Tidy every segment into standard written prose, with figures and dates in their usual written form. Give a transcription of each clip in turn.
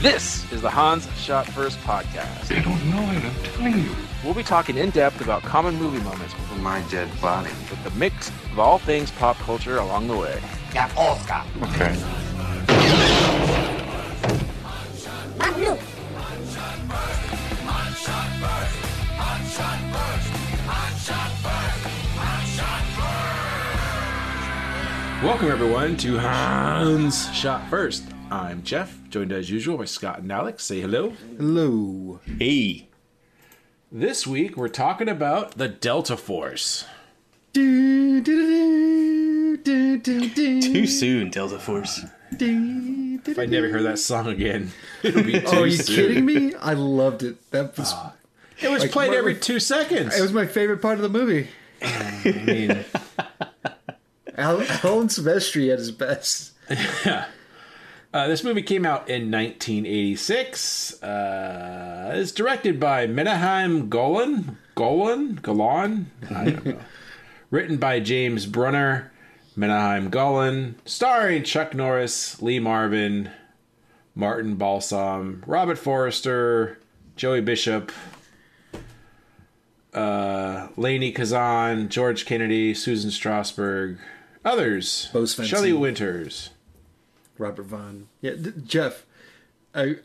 This is the Hans Shot First podcast. They don't know it, I'm telling you. We'll be talking in depth about common movie moments For my dead body. with the mix of all things pop culture along the way. Okay. Welcome everyone to Hans Shot First. I'm Jeff, joined as usual by Scott and Alex. Say hello. Hello. Hey. This week we're talking about the Delta Force. Too soon, Delta Force. If I never hear that song again, it'll be too Oh, are you soon. kidding me? I loved it. That was It was Like, played what- every 2 seconds. it was my favorite part of the movie. I mean, Alan Silvestri at his best. this movie came out in 1986. It's directed by Menahem Golan. I don't know. Written by James Brunner, Menahem Golan. Starring Chuck Norris, Lee Marvin, Martin Balsam, Robert Forrester, Joey Bishop, Lainey Kazan, George Kennedy, Susan Strasberg, others. Bo Svensson. Shelley Winters. Robert Vaughn. Yeah, Jeff. I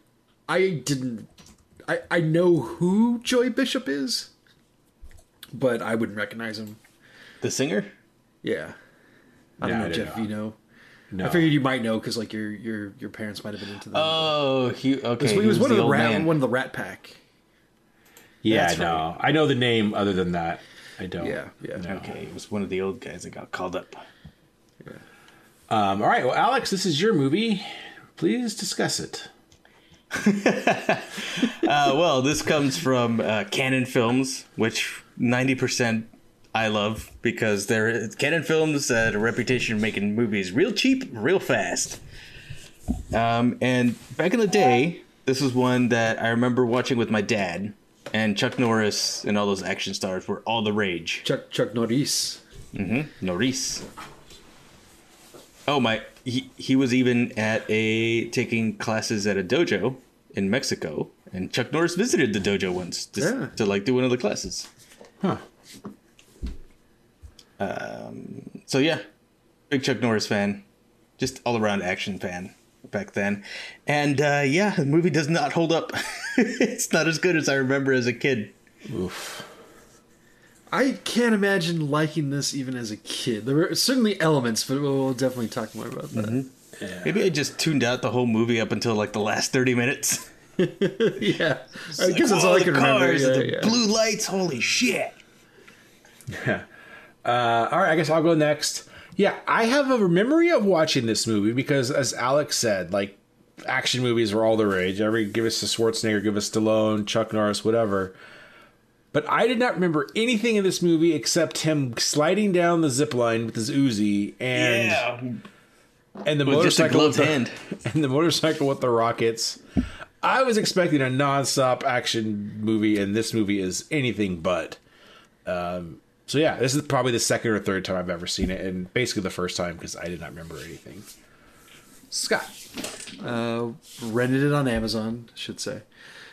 know who Joey Bishop is, but I wouldn't recognize him. The singer? Yeah. I Yeah, don't I know, didn't Jeff. know. You know. No. I figured you might know because like your parents might have been into them. Oh, okay. he was one of the old rat man. one of the Rat Pack. Yeah, That's no. I know the name other than that. I don't. Yeah. No. Okay, he was one of the old guys that got called up. All right. Well, Alex, this is your movie. Please discuss it. Well, this comes from Canon Films, which 90% I love because they're Canon Films had a reputation of making movies real cheap, real fast. And back in the day, this was one that I remember watching with my dad, and Chuck Norris and all those action stars were all the rage. Chuck Norris. Norris. Oh my! He was even taking classes at a dojo in Mexico, and Chuck Norris visited the dojo once to like do one of the classes. Huh. So yeah, big Chuck Norris fan, just all around action fan back then, and yeah, the movie does not hold up. It's not as good as I remember as a kid. Oof. I can't imagine liking this even as a kid. There were certainly elements, but we'll definitely talk more about that. Maybe I just tuned out the whole movie up until like the last 30 minutes. Yeah, I Like, guess that's all I whoa, can the remember. cars, Yeah, the yeah. blue lights, holy shit! All right. I guess I'll go next. Yeah, I have a memory of watching this movie because, as Alex said, like action movies were all the rage. Give us a Schwarzenegger, give us Stallone, Chuck Norris, whatever. But I did not remember anything in this movie except him sliding down the zip line with his Uzi and the With just a motorcycle gloved with the- hand. and the motorcycle with the rockets. I was expecting a nonstop action movie, and this movie is anything but. So yeah, this is probably the second or third time I've ever seen it, and basically the first time because I did not remember anything. Scott. Rented it on Amazon, I should say.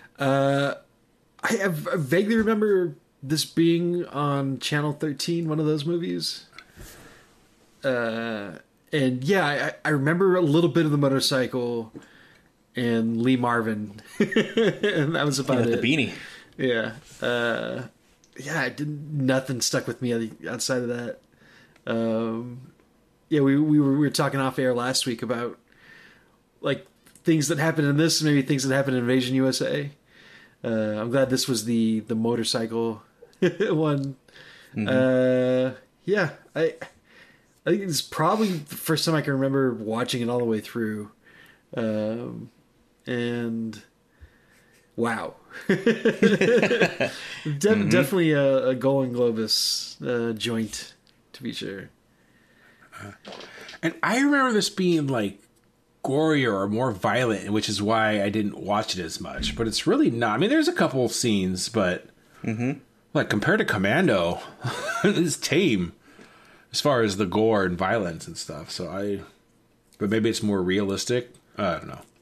I vaguely remember this being on Channel 13, one of those movies. And yeah, I remember a little bit of the motorcycle and Lee Marvin, and that was about The it. beanie. Yeah, yeah, nothing stuck with me outside of that. Yeah, we were talking off air last week about like things that happened in this, maybe things that happened in Invasion USA. I'm glad this was the motorcycle one. Yeah, I think it's probably the first time I can remember watching it all the way through. And wow. Definitely a Golden Globus joint, to be sure. And I remember this being like gorier or more violent, which is why I didn't watch it as much. But it's really not. I mean, there's a couple of scenes, but like compared to Commando, it's tame as far as the gore and violence and stuff. But maybe it's more realistic. I don't know.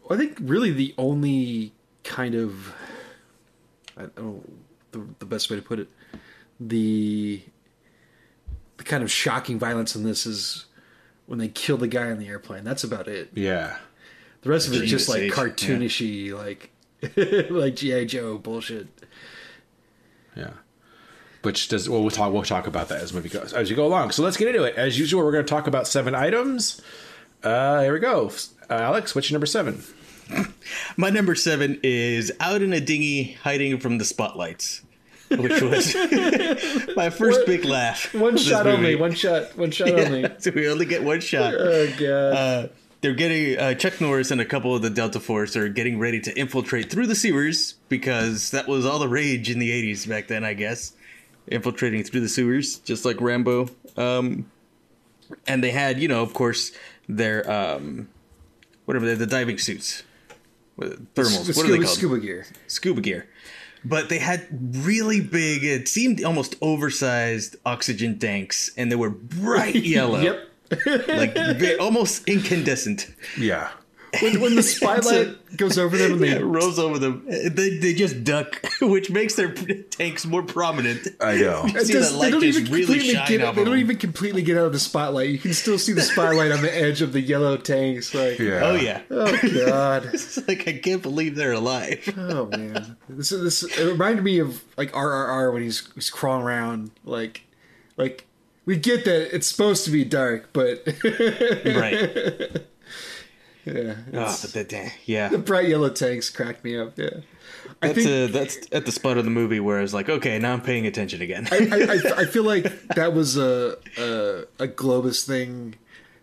I think really the only kind of, I don't know the best way to put it, the kind of shocking violence in this is when they kill the guy on the airplane. That's about it. Yeah. The rest of it is just like Age, cartoonishy, like like G.I. Joe bullshit. Yeah. Which does we'll talk about that as movie goes as you go along. So let's get into it. As usual, we're going to talk about 7 items. Here we go. Alex, what's your number 7? My number 7 is out in a dinghy hiding from the spotlights, which was my first big laugh. One this shot movie. only. One shot only. So we only get one shot. Oh god. They're getting Chuck Norris and a couple of the Delta Force are getting ready to infiltrate through the sewers because that was all the rage in the 80s back then, I guess. Infiltrating through the sewers, just like Rambo. And they had, of course, their the diving suits, thermals. What are they called? Scuba gear. Scuba gear. But they had really big, it seemed almost oversized oxygen tanks, and they were bright yellow. Yep. Like almost incandescent. Yeah. When the spotlight goes over them and they rolls over them, they just duck, which makes their tanks more prominent. I know. You see the light just really shine off they of don't them. even completely get out of the spotlight. You can still see the spotlight on the edge of the yellow tanks. Like, Yeah. Oh yeah, oh god, it's like I can't believe they're alive. oh man. This it reminded me of like RRR when he's crawling around like we get that it's supposed to be dark, but Right. yeah, Oh, but yeah. the bright yellow tanks cracked me up. Yeah, I think That's at the spot of the movie where I was like, okay, now I'm paying attention again. I feel like that was a Globus thing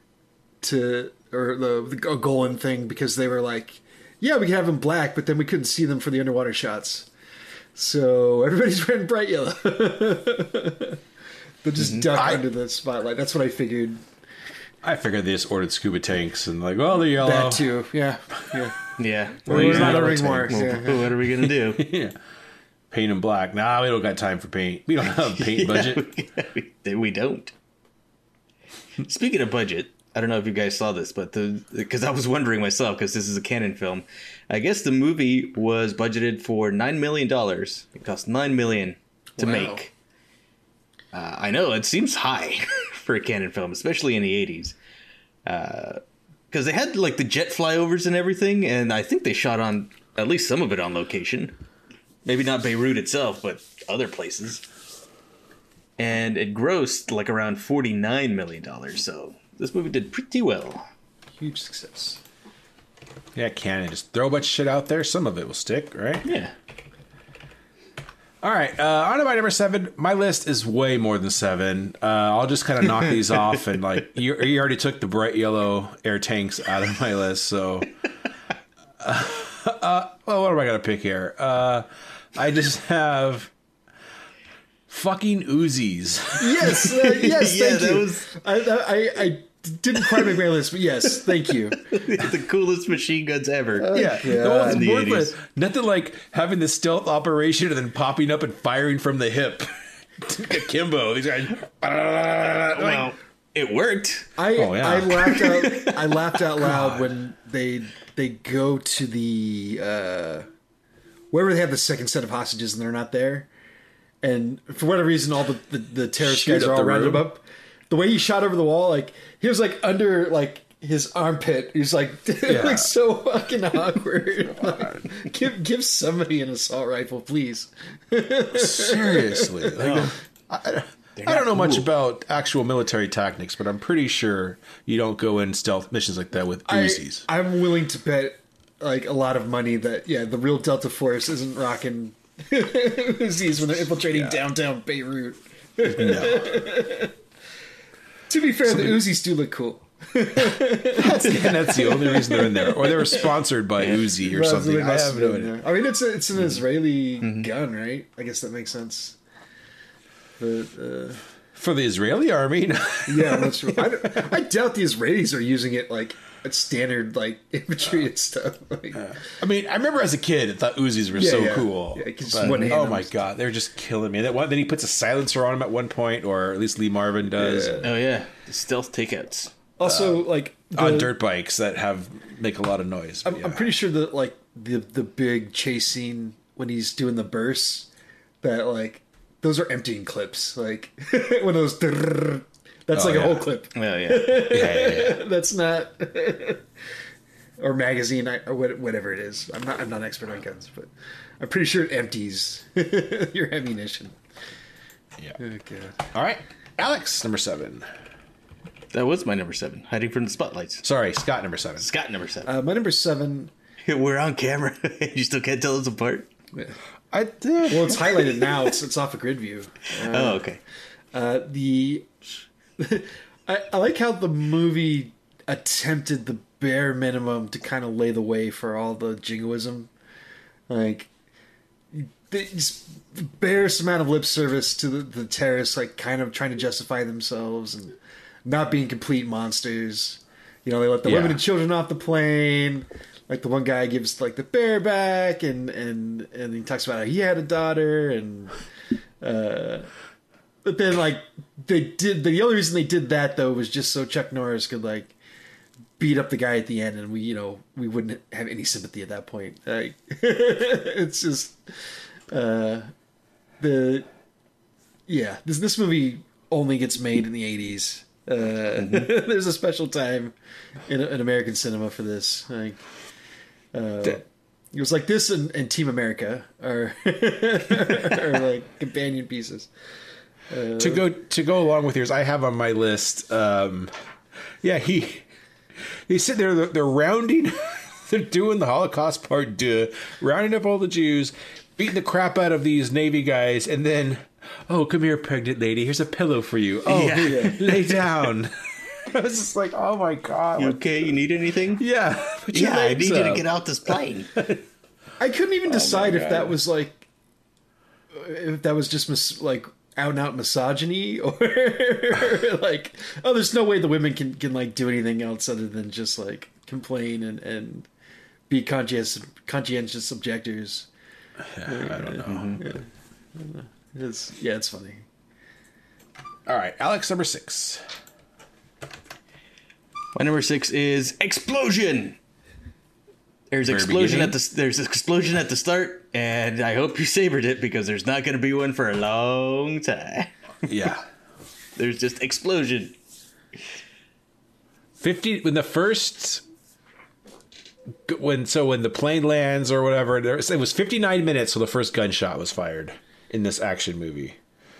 or a Golan thing because they were like, yeah, we can have them black, but then we couldn't see them for the underwater shots. So everybody's wearing bright yellow. They'll just duck under the spotlight. That's what I figured. I figured they just ordered scuba tanks and like, well, they're yellow. That too. Yeah. Yeah. Well, it's not yellow a ring tank. mark. Well, what are we gonna do? Yeah. Paint them black. Nah, we don't got time for paint. We don't have a paint budget. We don't. Speaking of budget, I don't know if you guys saw this, but because I was wondering myself, because this is a Canon film, I guess the movie was budgeted for $9 million. It cost $9 million to Wow. make. I know it seems high for a Canon film, especially in the 80s, because they had like the jet flyovers and everything, and I think they shot on at least some of it on location. Maybe not Beirut itself, but other places. And it grossed like around $49 million. So this movie did pretty well. Huge success. Yeah, Canon. Just throw a bunch of shit out there. Some of it will stick, right? Yeah. All right, on to my number 7. My list is way more than 7. I'll just kind of knock these off, and like you already took the bright yellow air tanks out of my list, so. Well, what am I gonna pick here? I just have fucking Uzis. Yes, yes, Yeah, thank that you. was- I didn't quite make my list, but yes, thank you. The coolest machine guns ever. Yeah, Yeah. the one's In the more 80s. fun. Nothing like having the stealth operation and then popping up and firing from the hip. Akimbo, these guys. Well, it worked. Oh, yeah. I laughed out loud when they go to the wherever they have the second set of hostages and they're not there, and for whatever reason all the terrorist Shoot guys up are all the rounded room. up. The way he shot over the wall, like he was like under like his armpit. He was like like so fucking awkward. Like, give somebody an assault rifle, please. Seriously. Like, I don't know much about actual military tactics, but I'm pretty sure you don't go in stealth missions like that with Uzis. I'm willing to bet like a lot of money that the real Delta Force isn't rocking Uzis when they're infiltrating downtown Beirut. No. To be fair, the Uzis do look cool. That's the only reason they're in there. Or they were sponsored by Uzi or Well, something. they I must have have no been, idea. yeah. I mean, it's an Israeli gun, right? I guess that makes sense. But For the Israeli army? yeah, I'm not sure. I doubt the Israelis are using it like at standard like infantry and stuff. Like, I mean, I remember as a kid, I thought Uzis were Yeah, so yeah. cool. Yeah, you could just But, one-hand oh them. my god, they're just killing me. Then he puts a silencer on him at one point, or at least Lee Marvin does. Yeah. Oh yeah, the stealth takeouts. Also, like on dirt bikes that make a lot of noise. But I'm pretty sure that like the big chase scene when he's doing the bursts, that like those are emptying clips. Like when those, that's like a whole clip. Well, yeah. That's not. Or magazine, or whatever it is. I'm not an expert on guns, but I'm pretty sure it empties your ammunition. Yeah. Oh, God. All right, Alex, number 7. That was my number 7, hiding from the spotlights. Sorry, Scott, number 7. Scott, number 7. My number 7, We're on camera. You still can't tell us apart? I did. well, it's highlighted now. It's off a grid view. Oh, okay. I like how the movie attempted the bare minimum to kind of lay the way for all the jingoism. Like, this barest amount of lip service to the terrorists, like kind of trying to justify themselves and not being complete monsters. You know, they let the women and children off the plane. Like the one guy gives like the bareback, and he talks about how he had a daughter, and but then like the only reason they did that though was just so Chuck Norris could like beat up the guy at the end, and we wouldn't have any sympathy at that point. Like, it's just this movie only gets made in the 80s. There's a special time in American cinema for this. Like, it was like this and Team America are like companion pieces. To go along with yours, I have on my list. He's sitting there. They're rounding. They're doing the Holocaust part, rounding up all the Jews, beating the crap out of these Navy guys, and then, oh, come here, pregnant lady. Here's a pillow for you. Oh, lay down. I was just like, oh my God. You okay? You need anything? Yeah. I need you to get out this plane. I couldn't even decide if that was like, if that was just like out and out misogyny, or like, oh, there's no way the women can like do anything else other than just like complain and be conscientious objectors. I don't know. It's funny. All right, Alex, number 6. My number 6 is explosion. There's explosion at the start, and I hope you savored it because there's not going to be one for a long time. Yeah. There's just explosion. 50 when the plane lands or whatever, it was 59 minutes till the first gunshot was fired in this action movie.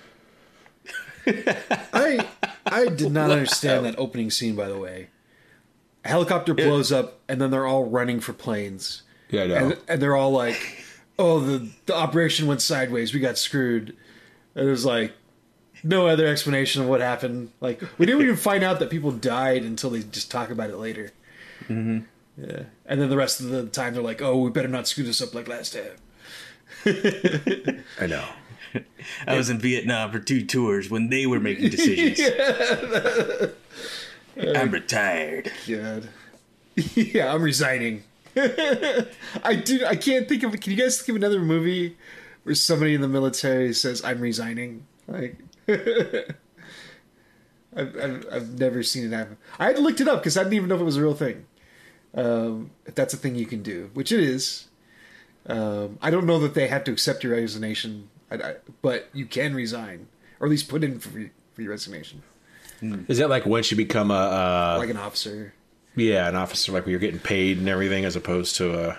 I did not understand that opening scene, by the way. A helicopter blows up, and then they're all running for planes. Yeah, I know. And they're all like, oh, the operation went sideways. We got screwed. It was like, no other explanation of what happened. Like, we didn't even find out that people died until they just talk about it later. Mm-hmm. Yeah. And then the rest of the time, they're like, oh, we better not screw this up like last time. I know. I was in Vietnam for 2 tours when they were making decisions. I'm retired. God. Yeah, I'm resigning. I can't think of. Can you guys think of another movie where somebody in the military says, "I'm resigning"? Like, I've never seen it happen. I had looked it up because I didn't even know if it was a real thing. If that's a thing you can do, which it is. I don't know that they have to accept your resignation, but you can resign, or at least put in for your resignation. Is that like once you become like an officer? Yeah, an officer, like where you're getting paid and everything, as opposed to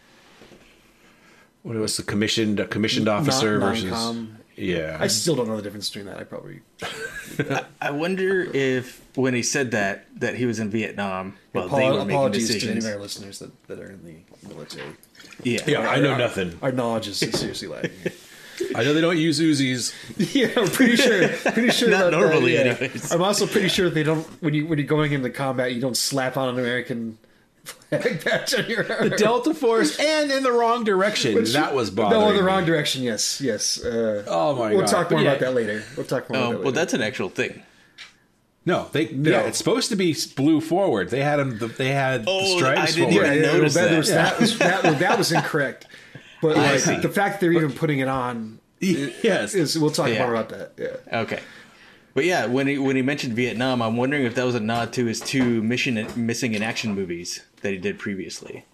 what was the commissioned officer versus non-com. Yeah. I still don't know the difference between that. I probably. I wonder if when he said that he was in Vietnam, well, they were making apologies to any decisions. of our listeners that are in the military. Yeah, I know nothing. Our knowledge is seriously lacking. I know they don't use Uzis. Yeah, I'm pretty sure. Not about normally, that, yeah. anyways. I'm also pretty sure they don't. When you're going into combat, you don't slap on an American flag patch on your arm. The Delta Force, and in the wrong direction. That was bothering No, in the me. wrong direction. Yes. Oh my God. We'll talk more Yeah. about that later. We'll talk more about that later. well, that's an actual thing. No, yeah, it's supposed to be blue forward. They had them. They had the stripes I didn't forward. even notice that was incorrect. But I like see. the fact that they're even putting it on. Yes. We'll talk more about that. Yeah. Okay. But yeah, when he mentioned Vietnam, I'm wondering if that was a nod to his two missing in action movies that he did previously.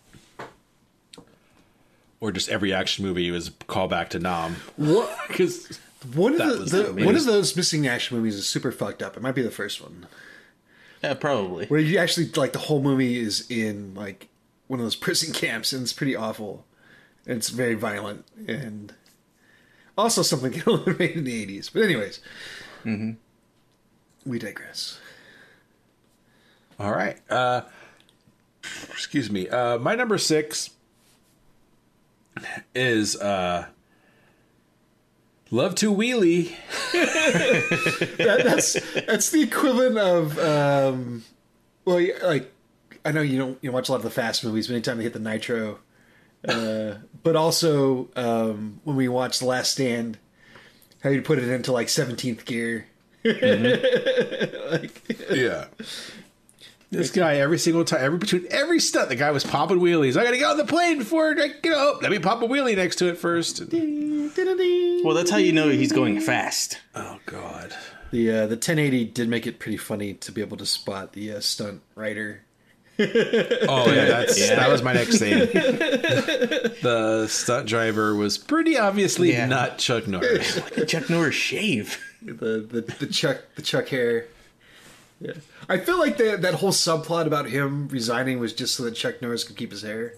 Or just every action movie was a callback to Nam. What? Because One That of was the amazing. one of those missing action movies is super fucked up. It might be the first one Yeah, probably. where you actually like the whole movie is in like one of those prison camps, and it's pretty awful. And it's very violent, and also something that only made in the 80s. But anyways, we digress. all right. Excuse me. My number 6 is Love to Wheelie. That's the equivalent of like I know you don't watch a lot of the fast movies, but anytime they hit the nitro, but also when we watch The Last Stand, how you put it into like 17th gear. Yeah. This guy, every single time, between every stunt, the guy was popping wheelies. I gotta get on the plane before I get up. Let me pop a wheelie next to it first. Well, that's how you know he's going fast. Oh God. The 1080 did make it pretty funny to be able to spot the stunt rider. Oh yeah, that was my next thing. The stunt driver was pretty obviously not Chuck Norris. Chuck Norris shave. The Chuck hair. Yeah, I feel like that whole subplot about him resigning was just so that Chuck Norris could keep his hair.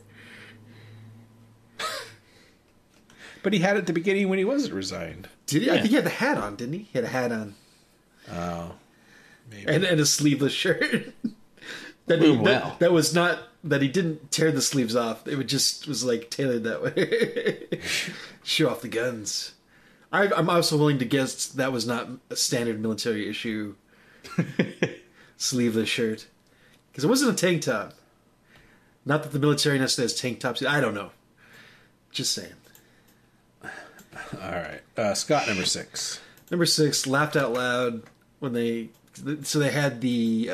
But he had it at the beginning when he wasn't resigned. Did he? Yeah. I think he had the hat on, didn't he? He had a hat on. Oh, maybe. And a sleeveless shirt. Wow. That was not that he didn't tear the sleeves off. It was like tailored that way. Show off the guns. I'm also willing to guess that was not a standard military issue sleeveless shirt, because it wasn't a tank top. Not that the military necessarily has tank tops. I don't know. Just saying. All right, Scott, number 6. Number 6, laughed out loud when they had the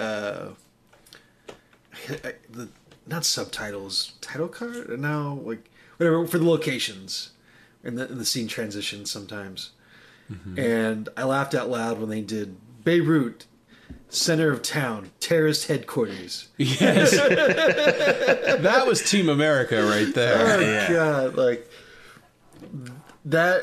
not subtitles, title card, no, like whatever for the locations, and the scene transitions sometimes. And I laughed out loud when they did Beirut, center of town, terrorist headquarters. Yes, that was Team America right there. Oh Yeah. God, like that.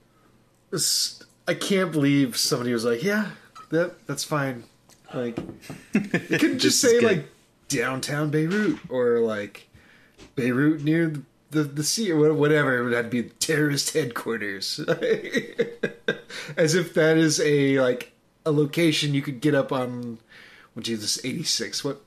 I can't believe somebody was like, "Yeah, that's fine." Like, they couldn't just say good. like downtown Beirut or like Beirut near the sea or whatever. It would have to be terrorist headquarters, as if that is a location you could get up on. What Jesus, 86? What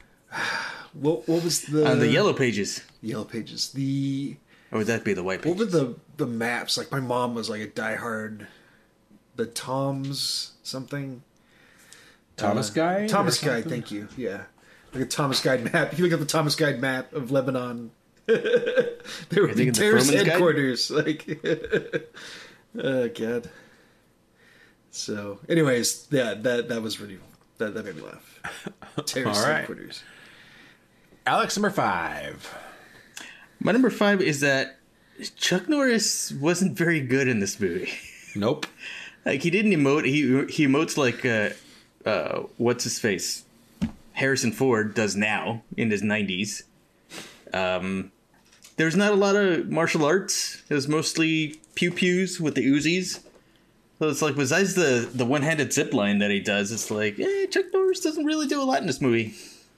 was the On the Yellow Pages. Yellow Pages? Or would that be the White What Pages? were the maps? Like my mom was like a diehard, the Tom's something. Thomas Guide. Thomas or Guide, something? thank you. Yeah, like a Thomas Guide map. If you look at the Thomas Guide map of Lebanon, there would be thinking the terrorist Froman's Guide? headquarters. Like, oh God. So, anyways, yeah, that was really that made me laugh. Terrorist All right. headquarters. Alex, number 5. My number 5 is that Chuck Norris wasn't very good in this movie. Nope. Like, he didn't emote. He emotes like, what's his face? Harrison Ford does now in his 90s. There's not a lot of martial arts. It was mostly pew-pews with the Uzis. So it's like, besides the one-handed zip line that he does, it's like, Chuck Norris doesn't really do a lot in this movie.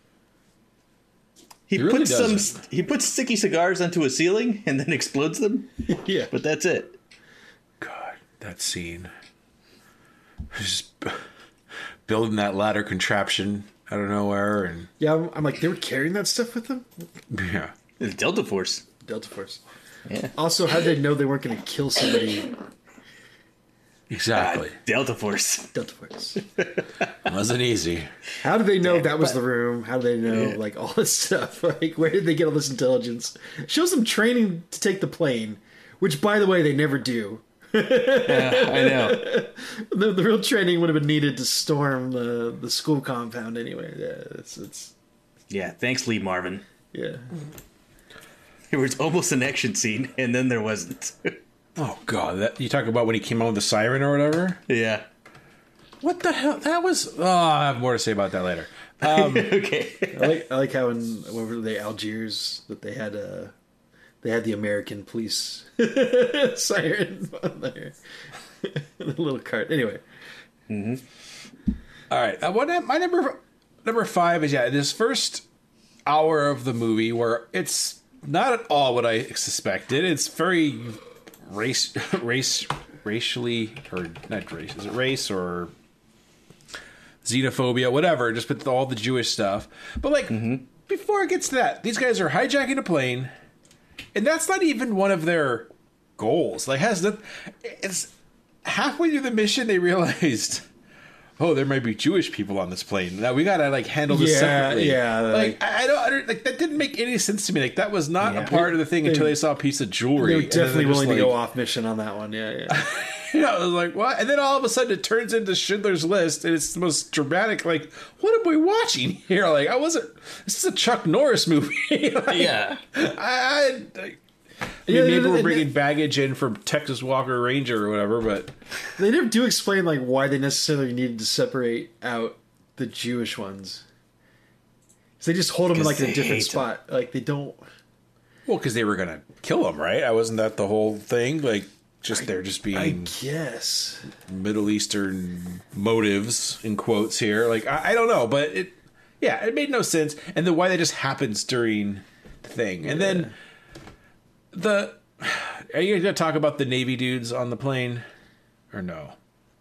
He really puts doesn't. he puts sticky cigars onto a ceiling and then explodes them, Yeah, but that's it. God, that scene. Just building that ladder contraption out of nowhere, and yeah. I'm like, they were carrying that stuff with them. yeah. It's Delta Force. Delta Force. Yeah. Also, how did they know they weren't going to kill somebody? Exactly. Delta Force. Delta Force. Wasn't easy. How do they know that was the room? How do they know like all this stuff? Like, where did they get all this intelligence? Shows them training to take the plane, which, by the way, they never do. Yeah, I know. The real training would have been needed to storm the school compound anyway. Yeah, it's Yeah, thanks, Lee Marvin. yeah. There was almost an action scene, and then there wasn't. Oh God, that you talk about when he came on with the siren or whatever. Yeah. What the hell? That was. Oh, I have more to say about that later. Okay. I like how in what were they, Algiers, that they had the American police siren on there. The little cart. Anyway. All right. My number 5 is this first hour of the movie where it's not at all what I suspected. It's very racially, or not race. Is it race or xenophobia, whatever, just with all the Jewish stuff. But like before it gets to that, these guys are hijacking a plane, and that's not even one of their goals. Like it's halfway through the mission they realized, oh, there might be Jewish people on this plane. Now we gotta like handle this separately. Yeah, like I don't like that didn't make any sense to me. Like that was not a part of the thing until they saw a piece of jewelry. They were definitely willing to like, go off mission on that one. Yeah. I was like, what? And then all of a sudden it turns into Schindler's List, and it's the most dramatic, like, what am we watching here? Like, this is a Chuck Norris movie. Like, Yeah. Maybe we're bringing baggage in from Texas Walker Ranger or whatever, but They never do explain like why they necessarily needed to separate out the Jewish ones. So they just hold them in like in a different spot. Like they don't. well, because they were gonna kill him, right? Wasn't that the whole thing? Like, they're just being I guess Middle Eastern motives in quotes here. Like I don't know, but it made no sense. And then why that just happens during the thing, and then are you gonna talk about the Navy dudes on the plane, or no?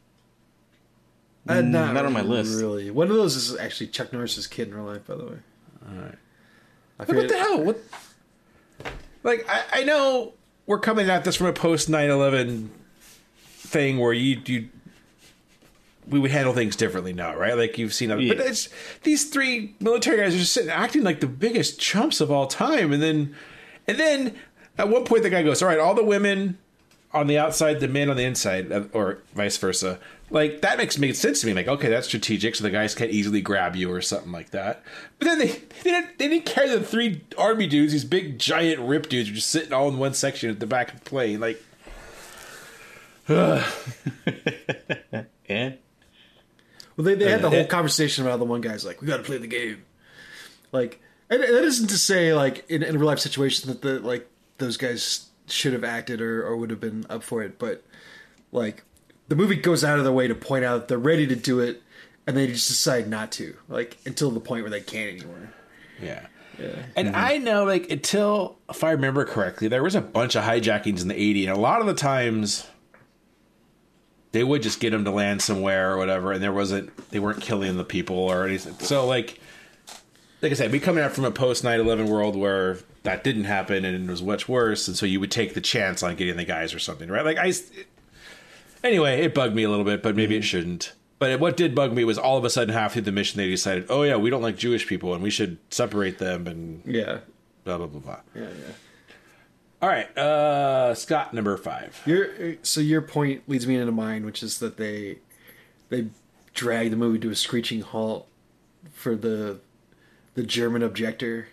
not on my list. Really, one of those is actually Chuck Norris's kid in real life, by the way. All right. I What the hell? What? Like I know we're coming at this from a post 9/11 thing where we would handle things differently now, right? Like you've seen other, but it's these 3 military guys are just sitting acting like the biggest chumps of all time, and then at one point the guy goes, "All right, all the women on the outside, the men on the inside," or vice versa. Like that makes sense to me. Like, okay, that's strategic, so the guys can't easily grab you or something like that. But then they didn't carry the 3 army dudes, these big giant rip dudes, who are just sitting all in one section at the back of the plane. Like, Yeah. Well, they had the whole conversation about the one guy's like, we got to play the game. Like, and that isn't to say like in a real life situation that those guys should have acted or would have been up for it, but like the movie goes out of their way to point out that they're ready to do it, and they just decide not to, like until the point where they can't anymore. yeah. And I know, like, until, if I remember correctly, there was a bunch of hijackings in the 80s, and a lot of the times they would just get them to land somewhere or whatever, and they weren't killing the people or anything. So, like I said, we coming out from a post 9/11 world where that didn't happen and it was much worse, and so you would take the chance on getting the guys or something, right? Like, anyway, it bugged me a little bit, but maybe it shouldn't. But what did bug me was all of a sudden, half through the mission, they decided, oh yeah, we don't like Jewish people and we should separate them and Yeah. blah, blah, blah, blah. Yeah. All right, Scott, number 5. Your point leads me into mine, which is that they drag the movie to a screeching halt for the German objector.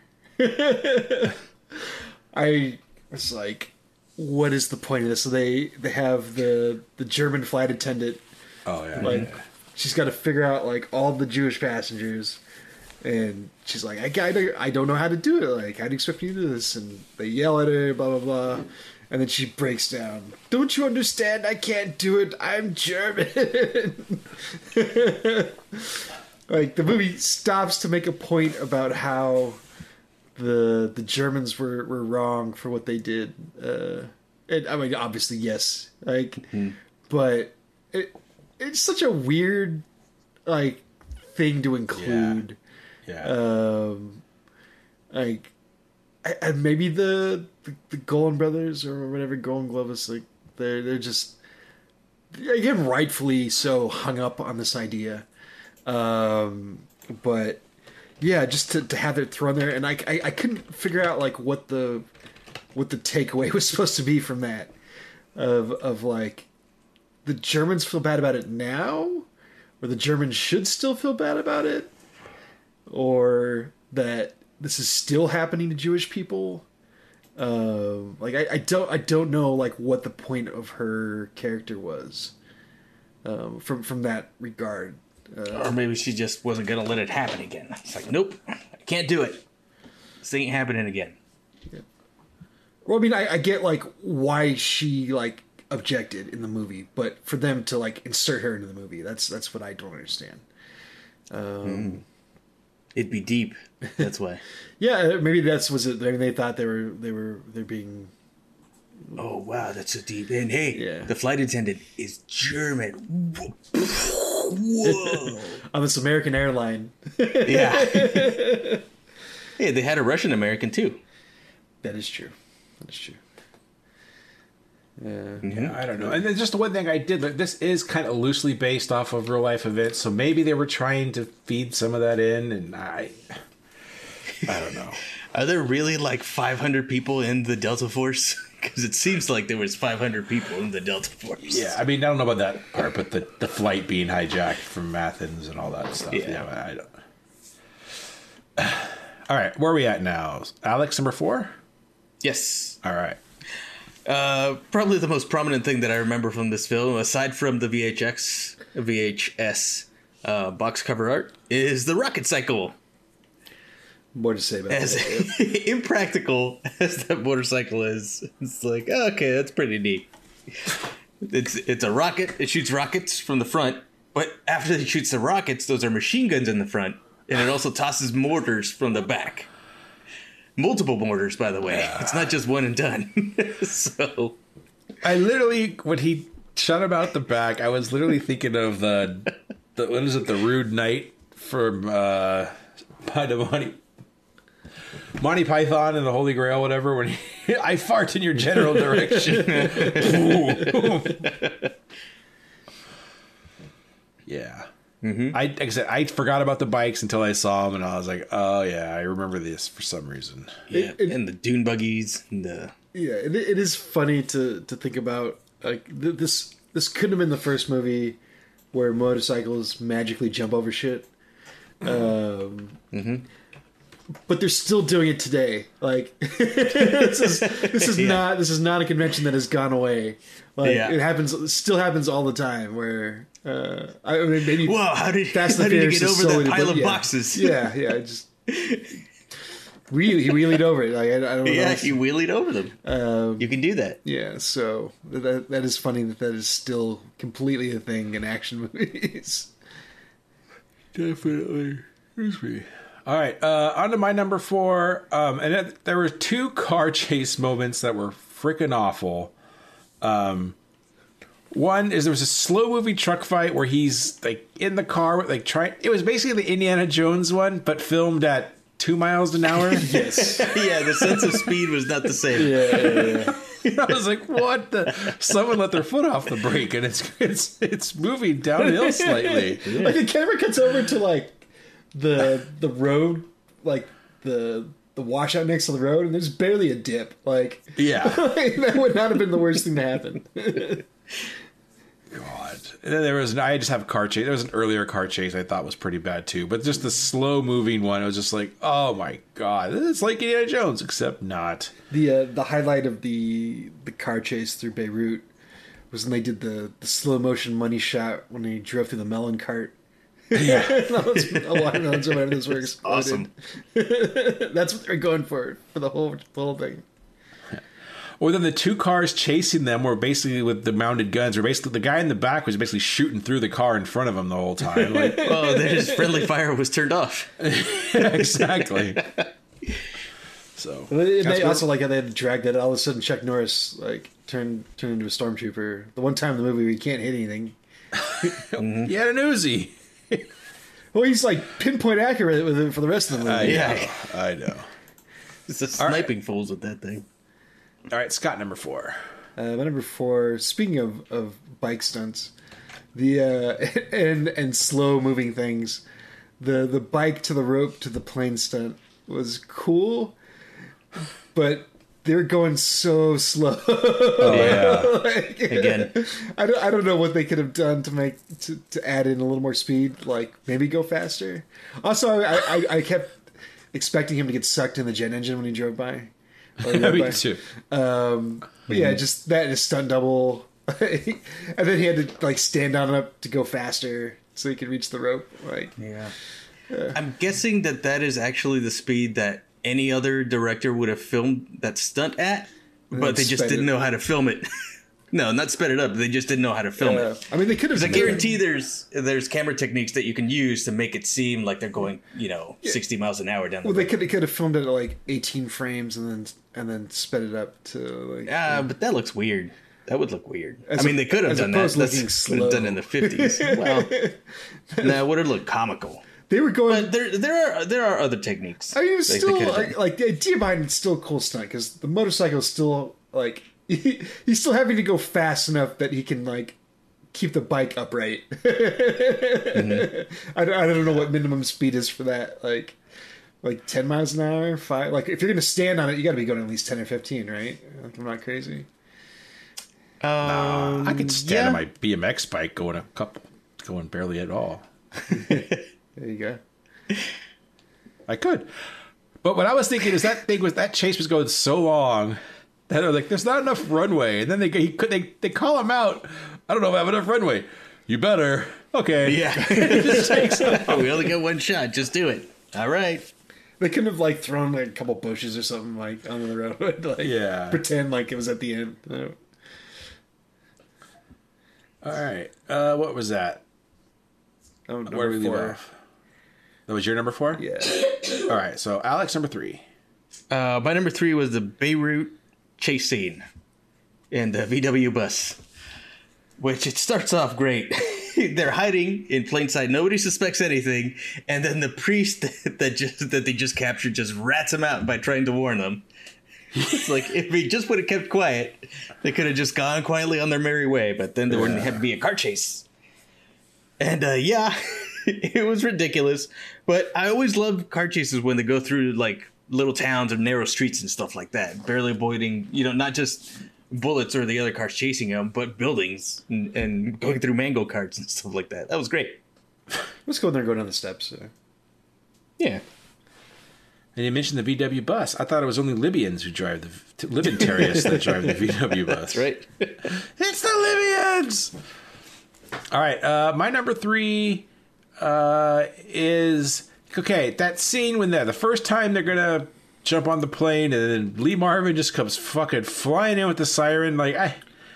I was like, what is the point of this? So they have the German flight attendant. Oh, yeah. Like, she's got to figure out like all the Jewish passengers, and she's like, I don't know how to do it. Like, how do you expect me to do this? And they yell at her, blah blah blah, and then she breaks down. Don't you understand? I can't do it. I'm German. Like, the movie stops to make a point about how the Germans were wrong for what they did. And I mean, obviously, yes. Like, but it's such a weird like thing to include. Yeah. Like, and maybe the Golan brothers or whatever, Golan Globus, like they're just, again, rightfully so hung up on this idea. But yeah, just to have it thrown there, and I couldn't figure out like what the takeaway was supposed to be from that, of like the Germans feel bad about it now, or the Germans should still feel bad about it, or that this is still happening to Jewish people. Like I don't know like what the point of her character was. from that regard. Or maybe she just wasn't gonna let it happen again. It's like, nope, I can't do it. This ain't happening again. Well, I mean, I get like why she like objected in the movie, but for them to like insert her into the movie, that's what I don't understand. It'd be deep. That's why. Yeah, maybe that's was it. Maybe they thought they're being. Oh wow, that's so deep. And hey, Yeah. the flight attendant is German. Whoa. On this American airline. Yeah. Hey, they had a Russian American too. That is true. Yeah, I don't know. And then just the one thing I did, like, this is kind of loosely based off of real life events, so maybe they were trying to feed some of that in, and I don't know. Are there really like 500 people in the Delta Force? Because it seems like there was 500 people in the Delta Force. Yeah, I mean, I don't know about that part, but the flight being hijacked from Athens and all that stuff. Yeah, I don't. All right, where are we at now? Alex, number 4? Yes. All right. Probably the most prominent thing that I remember from this film, aside from the VHS box cover art, is the rocket cycle. More to say about As that. impractical as that motorcycle is, it's like, okay, that's pretty neat. It's a rocket. It shoots rockets from the front, but after it shoots the rockets, those are machine guns in the front, and it also tosses mortars from the back. Multiple mortars, by the way. It's not just one and done. So, I literally, when he shot about the back, I was literally thinking of the what is it, the Rude Knight from Monty Python and the Holy Grail, whatever. When I fart in your general direction. Yeah. Mm-hmm. Like I said, I forgot about the bikes until I saw them, and I was like, "Oh yeah, I remember this for some reason." yeah, and the dune buggies, and the It is funny to think about. Like this could have been the first movie where motorcycles magically jump over shit. But they're still doing it today. Like this is not a convention that has gone away. Like it happens, still happens all the time. Where I mean, maybe whoa, how did you get is over solely- that pile but of boxes? Yeah, just really he wheelied over it. Like I don't know. Yeah, he wheelied over them. You can do that. Yeah, so that is funny that is still completely a thing in action movies. Definitely. Excuse me. All right, on to my number 4. There were 2 car chase moments that were freaking awful. One is there was a slow moving truck fight where he's like in the car, like trying. It was basically the Indiana Jones one, but filmed at 2 miles an hour. Yes. Yeah, the sense of speed was not the same. Yeah. I was like, "What the?" Someone let their foot off the brake, and it's moving downhill slightly. Like the camera cuts over to like the road, like the washout next to the road, and there's barely a dip. Like, Yeah. that would not have been the worst thing to happen. God. And then I just have a car chase. There was an earlier car chase I thought was pretty bad too, but just the slow moving one, it was just like, oh my God, it's like Indiana Jones, except not. The highlight of the car chase through Beirut was when they did the slow motion money shot when he drove through the melon cart. Yeah. A watermelons or whatever those were exploded. Awesome. That's what they're going for the whole thing. Or then the 2 cars chasing them were basically with the mounted guns, where basically the guy in the back was basically shooting through the car in front of him the whole time. Like, Oh, his friendly fire was turned off. exactly. So They also like how they had to drag that. All of a sudden, Chuck Norris like turned into a stormtrooper. The one time in the movie where he can't hit anything. he had an Uzi. Well, he's like pinpoint accurate with it for the rest of the movie. I know. It's the sniping fools with that thing. All right, Scott, number 4. My number 4. Speaking of bike stunts, the and slow moving things, the bike to the rope to the plane stunt was cool, but they're going so slow. Oh yeah. Like, Again. I don't know what they could have done to add in a little more speed. Like maybe go faster. Also, I kept expecting him to get sucked in the jet engine when he drove by. Me too. But yeah, just that is stunt double. and then he had to like stand on it to go faster so he could reach the rope. Like, Yeah. I'm guessing that is actually the speed that any other director would have filmed that stunt at, but they just sped didn't it. know how to film it. No, not sped it up. They just didn't know how to film it. I mean, they could have. Because I guarantee there's camera techniques that you can use to make it seem like they're going, 60 miles an hour down the Well, road. they could have filmed it at like 18 frames and then sped it up to like. But that looks weird. That would look weird. As I mean, they could have as done that. opposed to looking That's would have done in the 50s. Well, no, it would have looked comical. They were going. But there are other techniques. I mean, it was they still could have done. like the idea behind it's still a cool stunt because the motorcycle is still like he's still having to go fast enough that he can like keep the bike upright. I don't know what minimum speed is for that. Like 10 miles an hour, 5. Like if you're gonna stand on it, you got to be going at least 10 or 15, right? Like, I'm not crazy. I could stand on my BMX bike going barely at all. There you go. I could. But what I was thinking is that chase was going so long that I was like, there's not enough runway. And then they call him out. I don't know if I have enough runway. You better. Okay. Yeah. Just takes off. We only get one shot. Just do it. All right. They couldn't have like thrown like a couple bushes or something like on the road, like Yeah. pretend like it was at the end. No. All right. What was that? Oh, Where did we leave off? That was your number 4? Yeah. All right. So Alex, number 3. My number 3 was the Beirut chase scene in the VW bus, which it starts off great. They're hiding in plain sight. Nobody suspects anything, and then the priest that they just captured just rats him out by trying to warn them. It's like if he just would have kept quiet, they could have just gone quietly on their merry way. But then there wouldn't have to be a car chase. And it was ridiculous. But I always love car chases when they go through like little towns or narrow streets and stuff like that, barely avoiding, not just bullets or the other cars chasing them, but buildings and going through mango carts and stuff like that. That was great. Let's go in there and go down the steps. Yeah. And you mentioned the VW bus. I thought it was only Libyans who drive Libentarius that drive the VW bus. That's right. It's the Libyans! All right. My number 3 is... Okay, that scene when the first time they're going to jump on the plane and then Lee Marvin just comes fucking flying in with the siren. Like,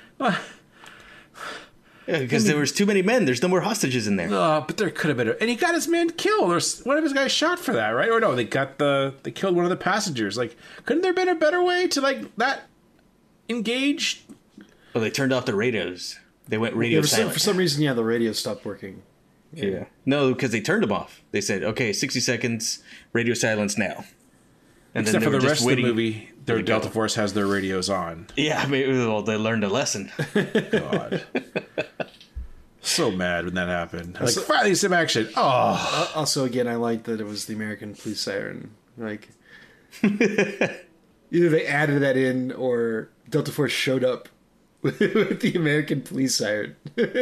Because there was too many men. There's no more hostages in there. but there could have been... And he got his man killed. Or one of his guys shot for that, right? Or no, they killed one of the passengers. Like, couldn't there have been a better way to, like, not engage? Well, they turned off the radios. They went radio silent. For some reason, the radio stopped working. Yeah. No, because they turned them off. They said, okay, 60 seconds, radio silence now. And Except they for were the just rest of the waiting. movie, their Delta Force has their radios on. Yeah, they learned a lesson. God. So mad when that happened. I was like, finally some action. Oh. Also, again, I like that it was the American police siren. Like, either they added that in or Delta Force showed up with the American police siren.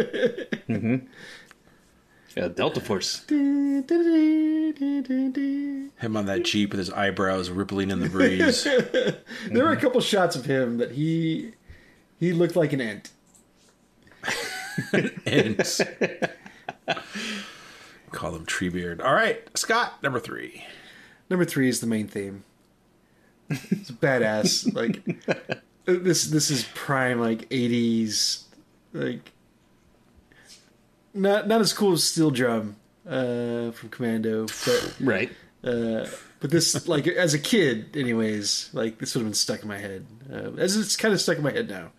Yeah, Delta Force. Him on that Jeep with his eyebrows rippling in the breeze. There were a couple shots of him that he looked like an ant. Ants. Call him Treebeard. All right, Scott, number 3. Number 3 is the main theme. It's badass. Like this is prime like 80s, like not as cool as Steel Drum from Commando, but Right. but this, like, as a kid anyways, like this would have been stuck in my head, as it's kind of stuck in my head now.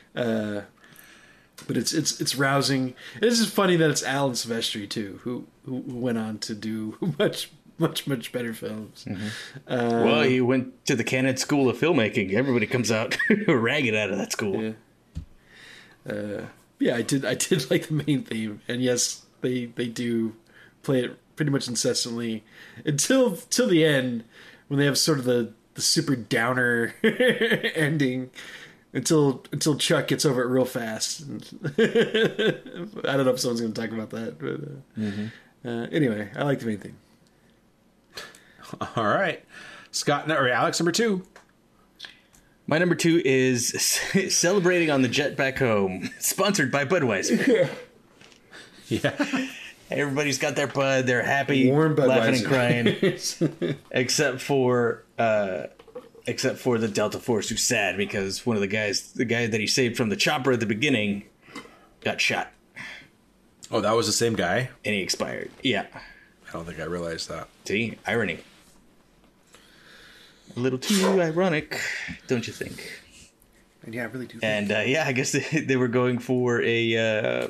But it's rousing. It's just funny that it's Alan Silvestri too, who went on to do much better films. Well, he went to the Cannon School of Filmmaking. Everybody comes out ragged out of that school. Yeah, I did like the main theme, and yes, they do play it pretty much incessantly until the end, when they have sort of the super downer ending. Until Chuck gets over it real fast. I don't know if someone's going to talk about that, but anyway, I like the main theme. All right. Scott, or Alex, number 2. My number 2 is Celebrating on the Jet Back Home, sponsored by Budweiser. Yeah. Everybody's got their bud. They're happy, Warm laughing and Budweiser. crying, except for the Delta Force, who's sad because one of the guy that he saved from the chopper at the beginning, got shot Oh, that was the same guy? and he expired. Yeah, I don't think I realized that. see, irony. A little too ironic, don't you think? And yeah, I really do. And yeah, I guess they were going for a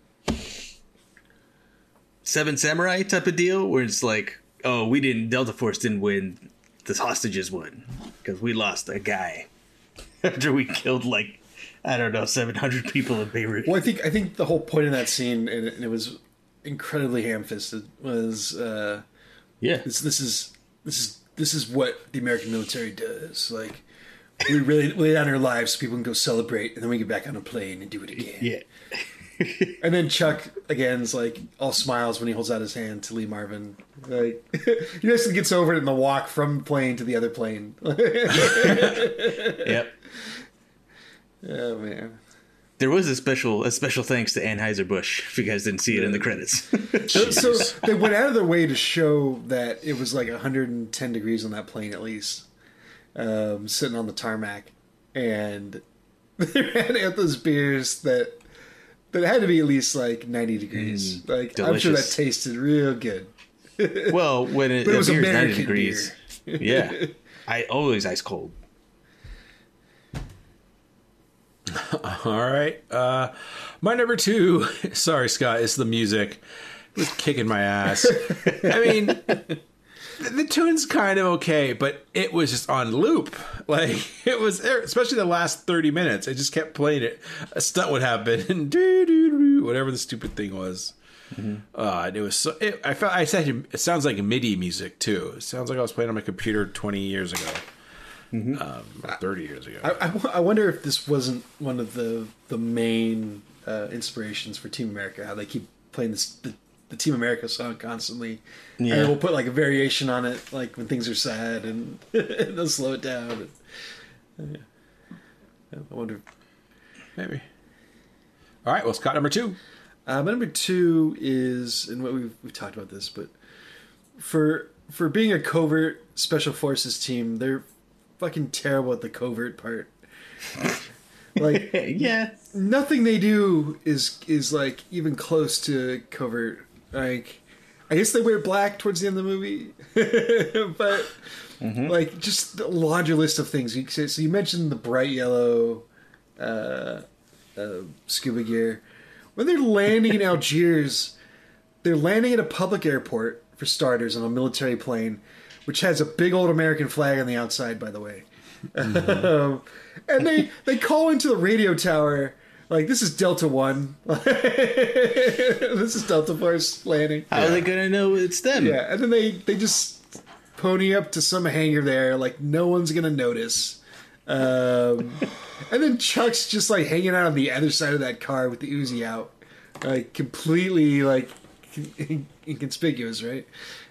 Seven Samurai type of deal, where it's like, oh, Delta Force didn't win, the hostages won, because we lost a guy after we killed, like, I don't know, 700 people in Beirut. Well, I think the whole point of that scene, and it was incredibly ham-fisted, was Yeah. this is what the American military does. Like, we really lay down our lives so people can go celebrate, and then we get back on a plane and do it again. Yeah. And then Chuck again is like all smiles when he holds out his hand to Lee Marvin. Like he basically gets over it in the walk from the plane to the other plane. Yep. Oh man. There was a special thanks to Anheuser-Busch, if you guys didn't see it in the credits. So they went out of their way to show that it was like 110 degrees on that plane at least, sitting on the tarmac, and they ran out those beers that had to be at least like 90 degrees. Like I'm sure that delicious. tasted real good. Well, when But it was beer's 90 American degrees. Yeah. I always ice cold. All right. My number 2, sorry, Scott, is the music. It was kicking my ass. I mean, the tune's kind of okay, but it was just on loop. Like, it was, especially the last 30 minutes. It just kept playing it. A stunt would happen, and doo-doo-doo, whatever the stupid thing was. And it was so, I said it sounds like MIDI music, too. It sounds like I was playing on my computer 20 years ago. 30 years ago. I wonder if this wasn't one of the main inspirations for Team America. How they keep playing the Team America song constantly, Yeah. and we'll put like a variation on it, like when things are sad, and they'll slow it down. And, I wonder. Maybe. All right. Well, Scott, number 2. My number 2 is, and what we've talked about this, but for being a covert special forces team, they're fucking terrible at the covert part. Like, Yeah. nothing they do is like even close to covert. Like, I guess they wear black towards the end of the movie, but like just the laundry list of things. So you mentioned the bright yellow scuba gear. When they're landing in Algiers, they're landing at a public airport for starters on a military plane, which has a big old American flag on the outside, by the way. And they call into the radio tower like, this is Delta One. This is Delta Force landing. How are they going to know it's them? Yeah, and then they just pony up to some hangar there, like no one's gonna notice. And then Chuck's just like hanging out on the other side of that car with the Uzi out, like completely like inconspicuous, right?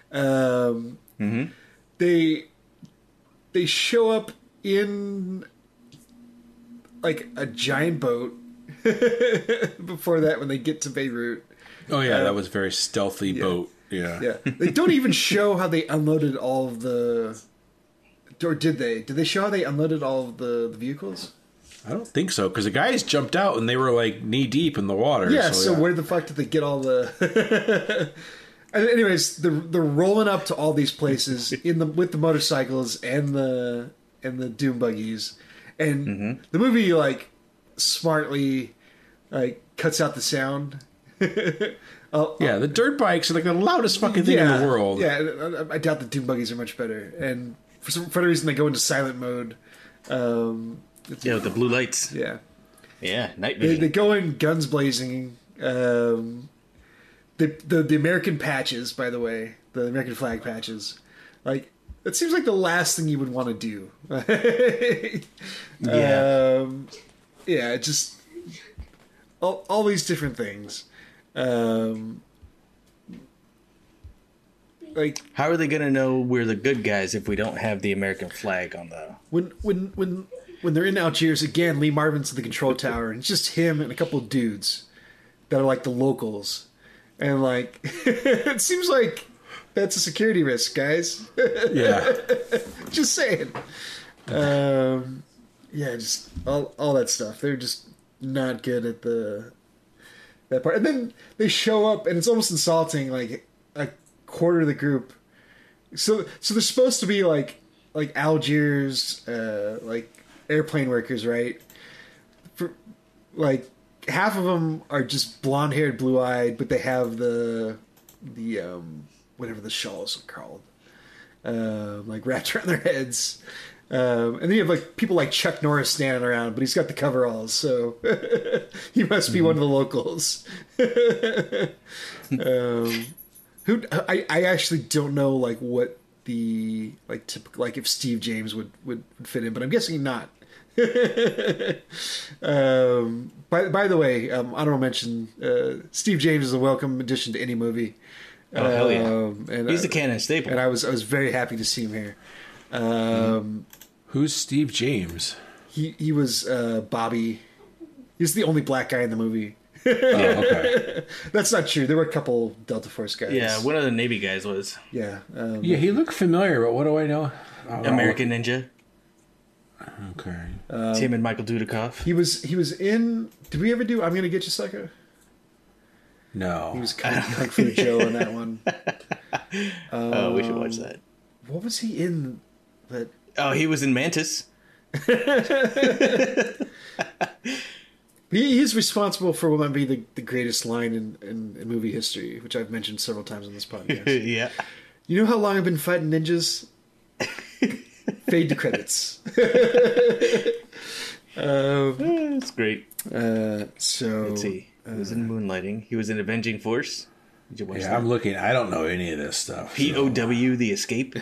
They show up in like a giant boat before that when they get to Beirut. Oh, yeah. That was a very stealthy boat. Yeah. Yeah, they don't even show how they unloaded all of the. Or did they? Did they show how they unloaded all of the vehicles? I don't think so, because the guys jumped out and they were like knee deep in the water. Yeah. So where the fuck did they get all the? And anyways, they're rolling up to all these places with the motorcycles and the doom buggies, and the movie like smartly like cuts out the sound. Yeah, the dirt bikes are like the loudest fucking thing in the world. Yeah, I doubt the doom buggies are much better, and for some reason they go into silent mode. Yeah, with the blue lights. Yeah. Yeah, night They vision. go in guns blazing. The American patches, by the way, the American flag patches, like it seems like the last thing you would want to do. Yeah. Yeah, just all these different things. Like How are they going to know we're the good guys if we don't have the American flag on the... when when they're in Algiers again, Lee Marvin's in the control tower, and it's just him and a couple of dudes that are like the locals, and like it seems like that's a security risk, guys. Yeah. Just saying. Yeah, just all that stuff. They're just not good at that part. And then they show up, and it's almost insulting. Like a quarter of the group. So they're supposed to be like Algiers, like airplane workers, right? For like half of them are just blonde-haired, blue-eyed, but they have the whatever the shawls are called, like wrapped around their heads. And then you have like people like Chuck Norris standing around, but he's got the coveralls, so he must be one of the locals. Who I actually don't know like what the like typical like if Steve James would fit in, but I'm guessing not. By the way, honorable mention: Steve James is a welcome addition to any movie. Oh hell yeah! And, He's the canon staple. and I was very happy to see him here. Who's Steve James? He was Bobby. He's the only black guy in the movie. Oh, okay. That's not true. There were a couple Delta Force guys. Yeah, one of the Navy guys was Yeah. Yeah, he looked familiar, but what do I know? American Ninja. Okay. Tim and Michael Dudikoff. He was in. Did we ever do I'm Gonna Get You, Sucker? No. He was Kung Fu Joe in that one. Oh, we should watch that. What was he in? That Oh, he was in Mantis. he's responsible for what might be the greatest line in movie history, which I've mentioned several times on this podcast. Yeah. You know how long I've been fighting ninjas? Fade to credits. That's great. So Let's see. He was in Moonlighting. He was in Avenging Force. Did you watch Yeah, that? I'm looking. I don't know any of this stuff. so- POW The Escape.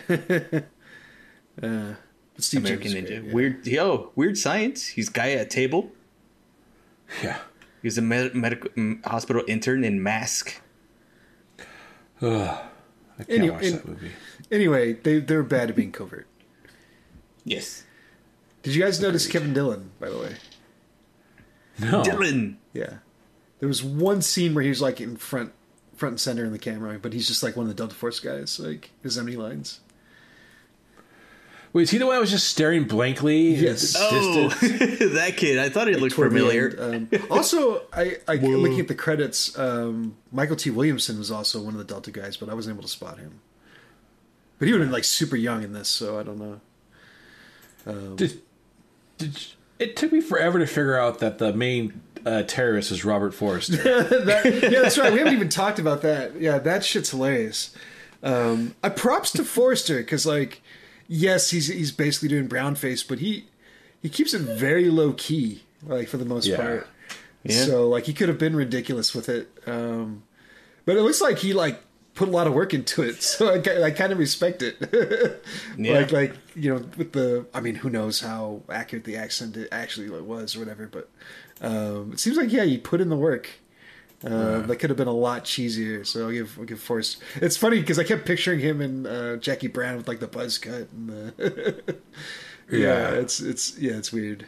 Steve American James Ninja. is great, yeah. Weird Science. He's Guy at Table. Yeah. He was a medical hospital intern in Mask. Ugh. I can't Anyway, watch that movie. Anyway, they're bad at being covert. Yes. Did you guys notice Kevin Dillon, by the way? No. Dylan. Yeah. There was one scene where he was like in front and center in the camera, but he's just like one of the Delta Force guys, like his Emmy lines. Wait, is he the one that was just staring blankly? Yes. Oh, Distant? that kid. I thought he looked Toward the familiar. end. Also, I looking at the credits, Michael T. Williamson was also one of the Delta guys, but I wasn't able to spot him. But he would have been like super young in this, so I don't know. It took me forever to figure out that the main terrorist was Robert Forster. Yeah, that's right. We haven't even talked about that. Yeah, that shit's hilarious. I props to Forster because, like, yes, he's basically doing brownface, but he keeps it very low key, like for the most part. Yeah. So like he could have been ridiculous with it, but it looks like he like put a lot of work into it. So I kind of respect it. Yeah. Like you know, with the who knows how accurate the accent it actually was or whatever, but it seems like he put in the work. That could have been a lot cheesier. So I'll give Forrest. It's funny because I kept picturing him and Jackie Brown with like the buzz cut and the it's weird.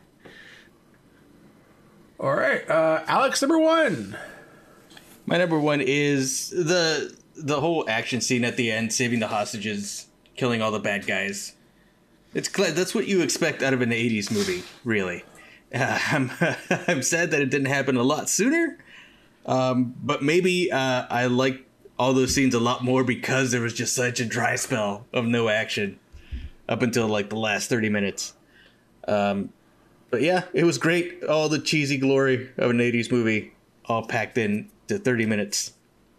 All right, Alex, number one. My number one is the whole action scene at the end, saving the hostages, killing all the bad guys. That's what you expect out of an '80s movie, really. I'm sad that it didn't happen a lot sooner. But maybe I like all those scenes a lot more because there was just such a dry spell of no action up until like the last 30 minutes. But yeah, it was great. All the cheesy glory of an 80s movie all packed in to 30 minutes.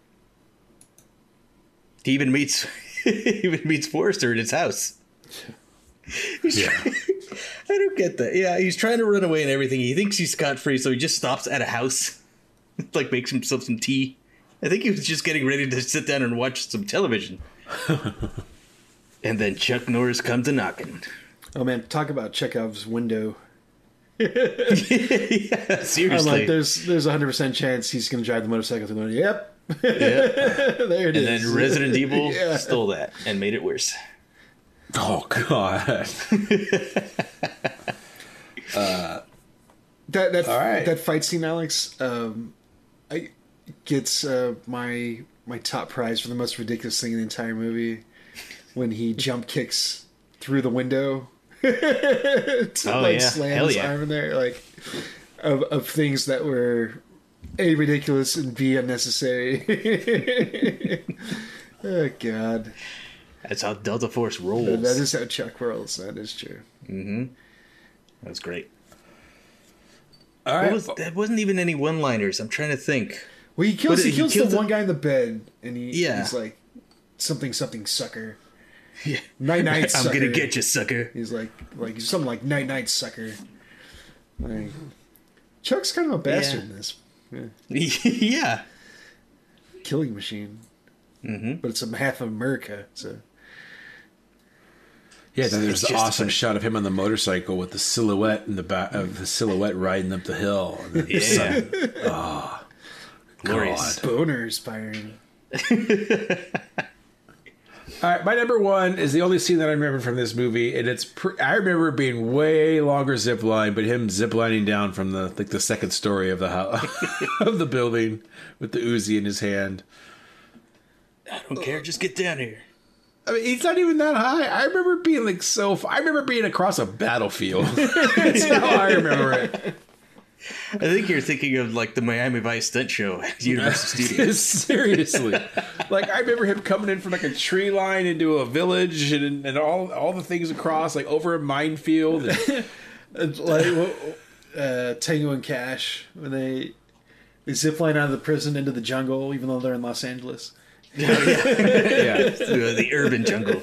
He even meets Forrester in his house. I don't get that. Yeah, he's trying to run away and everything. He thinks he's scot-free, so he just stops at a house. Like makes himself some tea. I think he was just getting ready to sit down and watch some television. And then Chuck Norris comes a knocking. Oh man, talk about Chekhov's window. Yeah, seriously. I'm like, there's 100% chance he's going to drive the motorcycle to the window. Yep. Yeah. There it And is. then Resident Evil Yeah. stole that and made it worse. Oh God. All right. That fight scene, Alex, I gets my top prize for the most ridiculous thing in the entire movie when he jump kicks through the window to slam his arm in there, like of things that were A, ridiculous, and B, unnecessary. Oh God, that's how Delta Force rolls. That is how Chuck rolls. That is true. Mm-hmm. That was great. All right. That wasn't even any one-liners. I'm trying to think. Well, he kills the one guy in the bed, and he's like, something sucker. Yeah. Night sucker. I'm gonna get you, sucker. He's like something like night sucker. Like, Chuck's kind of a bastard in this. Yeah. Killing machine. Mm-hmm. But it's half of America, so. Yeah, then there's the awesome shot of him on the motorcycle with the silhouette in the back of the silhouette riding up the hill. And then Oh, glorious. Boner inspiring. All right, my number one is the only scene that I remember from this movie, and I remember it being way longer zip line, but him zip lining down from the second story of the house of the building with the Uzi in his hand. I don't care. Just get down here. I mean, he's not even that high. I remember being I remember being across a battlefield. That's how I remember it. I think you're thinking of like the Miami Vice stunt show at Universal Studios. Seriously, like I remember him coming in from like a tree line into a village and all the things across like over a minefield. And, like Tango and Cash when they zipline out of the prison into the jungle, even though they're in Los Angeles. Yeah. The urban jungle.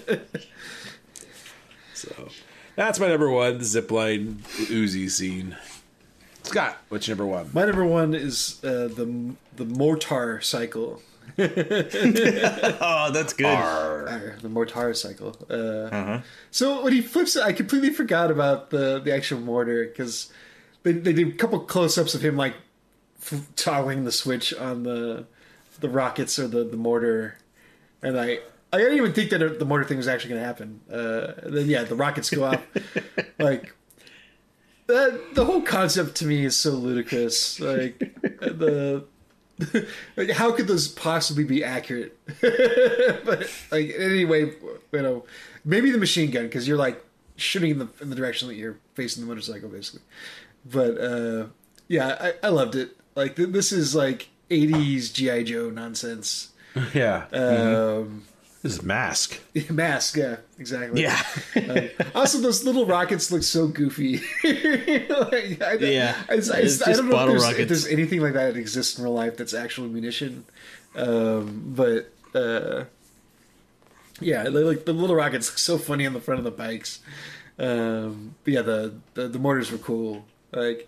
So that's my number one, the zipline Uzi scene. Scott, what's your number one? My number one is the mortar cycle. Oh, that's good. The mortar cycle. So when he flips it, I completely forgot about the actual mortar because they did a couple close-ups of him like toggling the switch on the rockets or the mortar, and I didn't even think that the mortar thing was actually going to happen. Then the rockets go off. Like the whole concept to me is so ludicrous. Like like how could those possibly be accurate? But like anyway, maybe the machine gun because you're like shooting in the direction that you're facing the motorcycle, basically. But I loved it. Like this is like 80s G.I. Joe nonsense. Yeah. This is Mask. Mask, yeah, exactly. Yeah. Also, those little rockets look so goofy. I don't know if there's anything like that exists in real life that's actual munition. But the little rockets look so funny on the front of the bikes. But yeah, the mortars were cool. It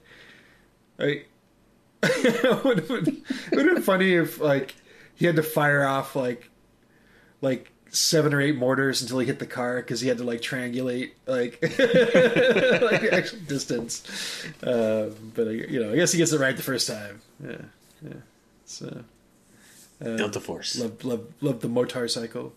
would have been funny if like he had to fire off like 7 or 8 mortars until he hit the car because he had to like triangulate like like the actual distance. But I guess he gets it right the first time. Yeah. So Delta Force. Love the mortar cycle.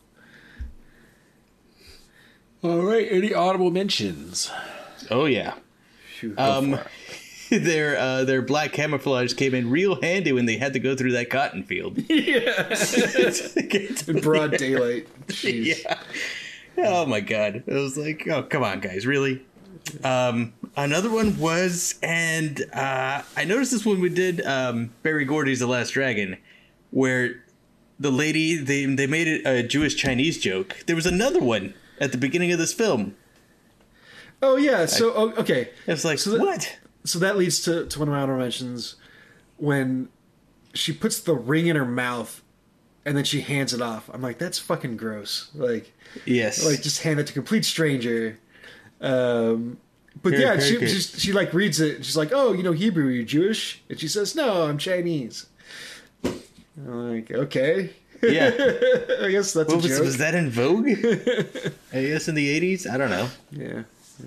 All right. Any audible mentions? Oh yeah. Phew, Their black camouflage came in real handy when they had to go through that cotton field. Yeah. In broad daylight. Jeez. Yeah. Oh my god. I was like, oh come on guys, really? Another one was, and I noticed this when we did Barry Gordy's The Last Dragon, where the lady they made it a Jewish Chinese joke. There was another one at the beginning of this film. Oh yeah. So okay. It's like what? So that leads to one of my honorable mentions when she puts the ring in her mouth and then she hands it off. I'm like, that's fucking gross. Like, yes, like just hand it to a complete stranger. But yeah, she like reads it. And she's like, oh, Hebrew, are you Jewish? And she says, no, I'm Chinese. I'm like, okay. Yeah. I guess that's a joke. Was that in vogue? I guess in the 80s? I don't know. Yeah.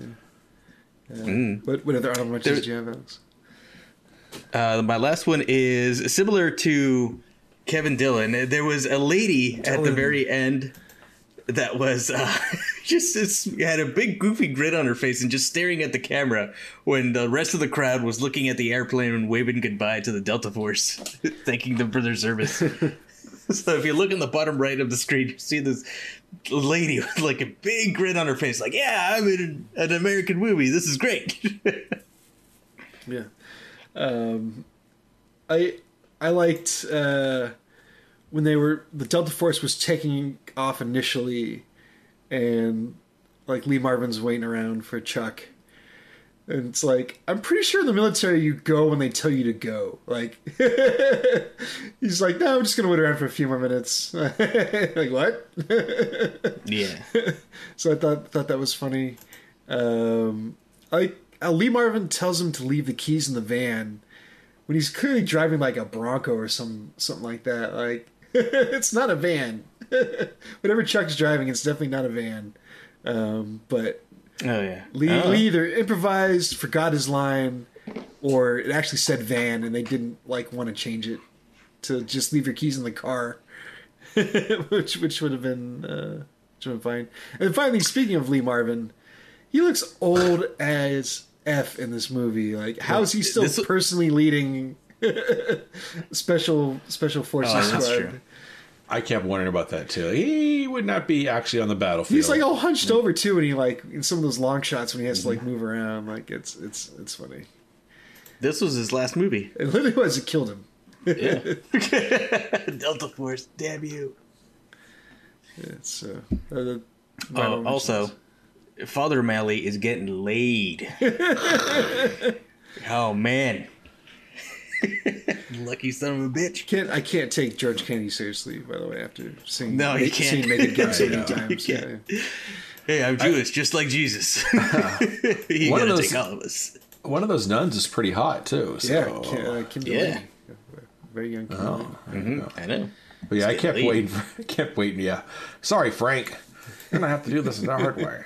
What other honorable mentions did you have, Alex? My last one is similar to Kevin Dillon. There was a lady at the very end that was had a big goofy grin on her face and just staring at the camera when the rest of the crowd was looking at the airplane and waving goodbye to the Delta Force, thanking them for their service. So if you look in the bottom right of the screen, you see this lady with like a big grin on her face, like, yeah, I'm in an American movie. This is great. Yeah. I liked when the Delta Force was taking off initially, and like Lee Marvin's waiting around for Chuck, and it's like, I'm pretty sure in the military you go when they tell you to go. Like he's like, no, I'm just gonna wait around for a few more minutes. Like, what? Yeah. So I thought that was funny. Lee Marvin tells him to leave the keys in the van when he's clearly driving like a Bronco or something like that. Like, it's not a van. Whatever Chuck's driving, it's definitely not a van. But Oh yeah. Lee either improvised, forgot his line, or it actually said van, and they didn't like want to change it to just leave your keys in the car, which would have been fine. And finally, speaking of Lee Marvin, he looks old as F in this movie. Like, how is he still personally leading special forces squad? True. I kept wondering about that too. He would not be actually on the battlefield. He's like all hunched over too, and he like in some of those long shots when he has to like move around. Like, it's funny. This was his last movie. It literally was. It killed him. Yeah. Delta Force, damn you. It's also, Father O'Malley is getting laid. Oh man. Lucky son of a bitch. I can't take George Kennedy seriously, by the way, after seeing you can't. seeing Naked Gun so many times. You can't. Hey, I'm Jewish, just like Jesus. You One of gotta those- take all of us. One of those nuns is pretty hot too. So. Yeah, Kim Yeah. Delaney. Very young Kim Delaney. Mm-hmm. I know. But yeah, I kept laid. waiting. I kept waiting. Yeah, sorry, Frank. I'm gonna have to do this the hard way.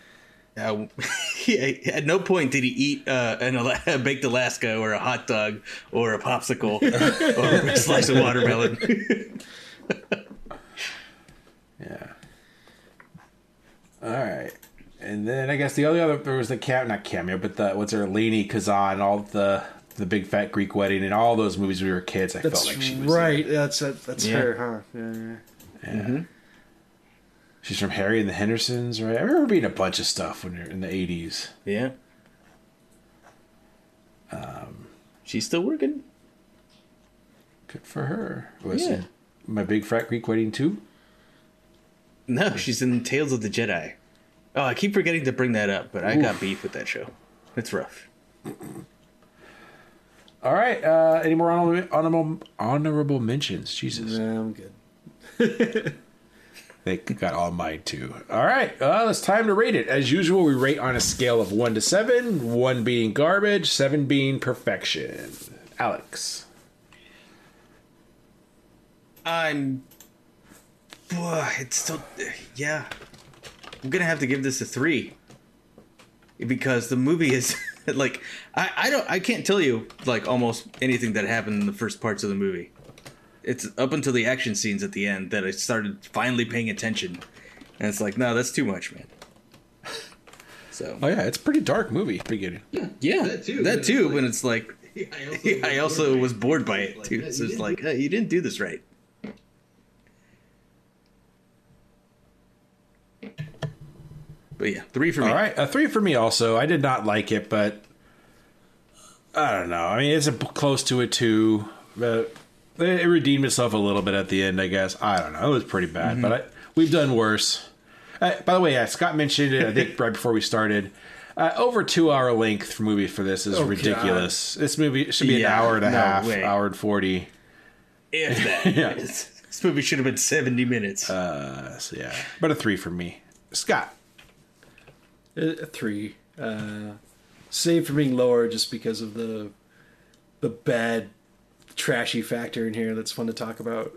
At no point did he eat a baked Alaska or a hot dog or a popsicle or a slice of watermelon. Yeah. All right, and then I guess the only other there was the not cameo, but the what's her Lainey Kazan, all the Big Fat Greek Wedding, and all those movies when we were kids. I That's felt like she was right. That's Yeah. her, huh? Yeah. Yeah. Mm-hmm. She's from Harry and the Hendersons, right? I remember being a bunch of stuff when you're in the 80s. Yeah. She's still working. Good for her. Was Yeah. My Big Fat Greek Wedding too? No, she's in Tales of the Jedi. Oh, I keep forgetting to bring that up, but I got beef with that show. It's rough. All right. Any more honorable mentions? Jesus. Yeah, I'm good. They got all mine too. All right, it's time to rate it. As usual, we rate on a scale of 1 to 7, 1 being garbage, 7 being perfection. Alex. It's still, yeah. I'm gonna have to give this a 3 because the movie is like I can't tell you like almost anything that happened in the first parts of the movie. It's up until the action scenes at the end that I started finally paying attention, and it's like, no, that's too much, man. So, Oh yeah, it's a pretty dark movie. Beginning. yeah, that too. But it's like, I also was bored by it too. So it's like, hey, you didn't do this right. But yeah, 3 for me. All right, a 3 for me also. I did not like it, but I don't know. I mean, it's close to a 2, but it redeemed itself a little bit at the end, I guess. I don't know. It was pretty bad, but we've done worse. By the way, Scott mentioned it, I think, right before we started. Over 2-hour length for movie for this is ridiculous. This movie should be an hour and a half, hour and 40. If that. Yeah. This movie should have been 70 minutes. So yeah, but a 3 for me. Scott. A 3. Save for being lower just because of the bad, trashy factor in here that's fun to talk about.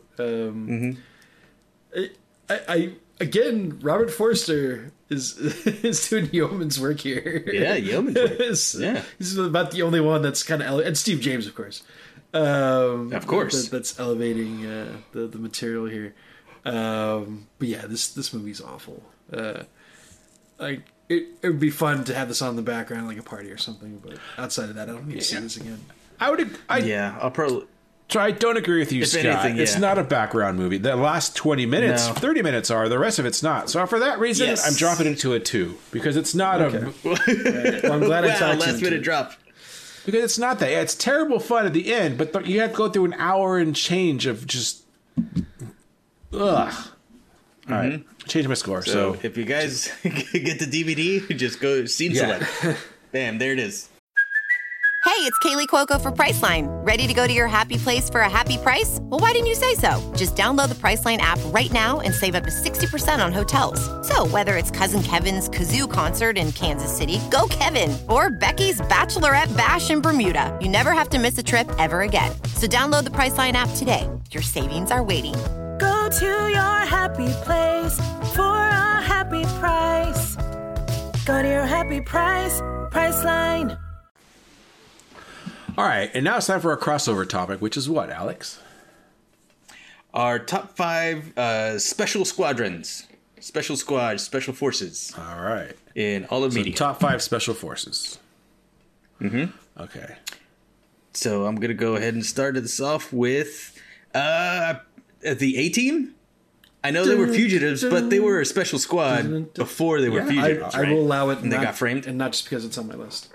I again, Robert Forster is doing yeoman's work here. Yeah, yeoman's work. Yeah. He's about the only one that's kind of and Steve James, of course. Of course. That's elevating the material here. But yeah, this movie's awful. Like it would be fun to have this on in the background, like a party or something. But outside of that, I don't need to see this again. I'll probably. So I don't agree with you, If Scott. anything, It's yeah. not a background movie. The last 20 minutes, No. 30 minutes are. The rest of it's not. So for that reason, Yes. I'm dropping it to a 2 because it's not Okay. Well, I'm glad I Wow, talked you last into minute it. drop. because it's not that. Yeah, it's terrible fun at the end, but you have to go through an hour and change of just ugh. All right, change my score. So So if you guys get the DVD, just go scene Yeah. select. Bam, there it is. Hey, it's Kaylee Cuoco for Priceline. Ready to go to your happy place for a happy price? Well, why didn't you say so? Just download the Priceline app right now and save up to 60% on hotels. So whether it's Cousin Kevin's Kazoo concert in Kansas City, go Kevin, or Becky's Bachelorette Bash in Bermuda, you never have to miss a trip ever again. So download the Priceline app today. Your savings are waiting. Go to your happy place for a happy price. Go to your happy price, Priceline. all right, and now it's time for our crossover topic, which is what, Alex? Our top 5 special squadrons, special squad, special forces All right, in all of so media. top 5 special forces. Mm-hmm. Okay. So I'm gonna go ahead and start this off with the A-Team. I know they were fugitives, but they were a special squad before they were fugitives. I will allow it. And they got framed. and not just because it's on my list.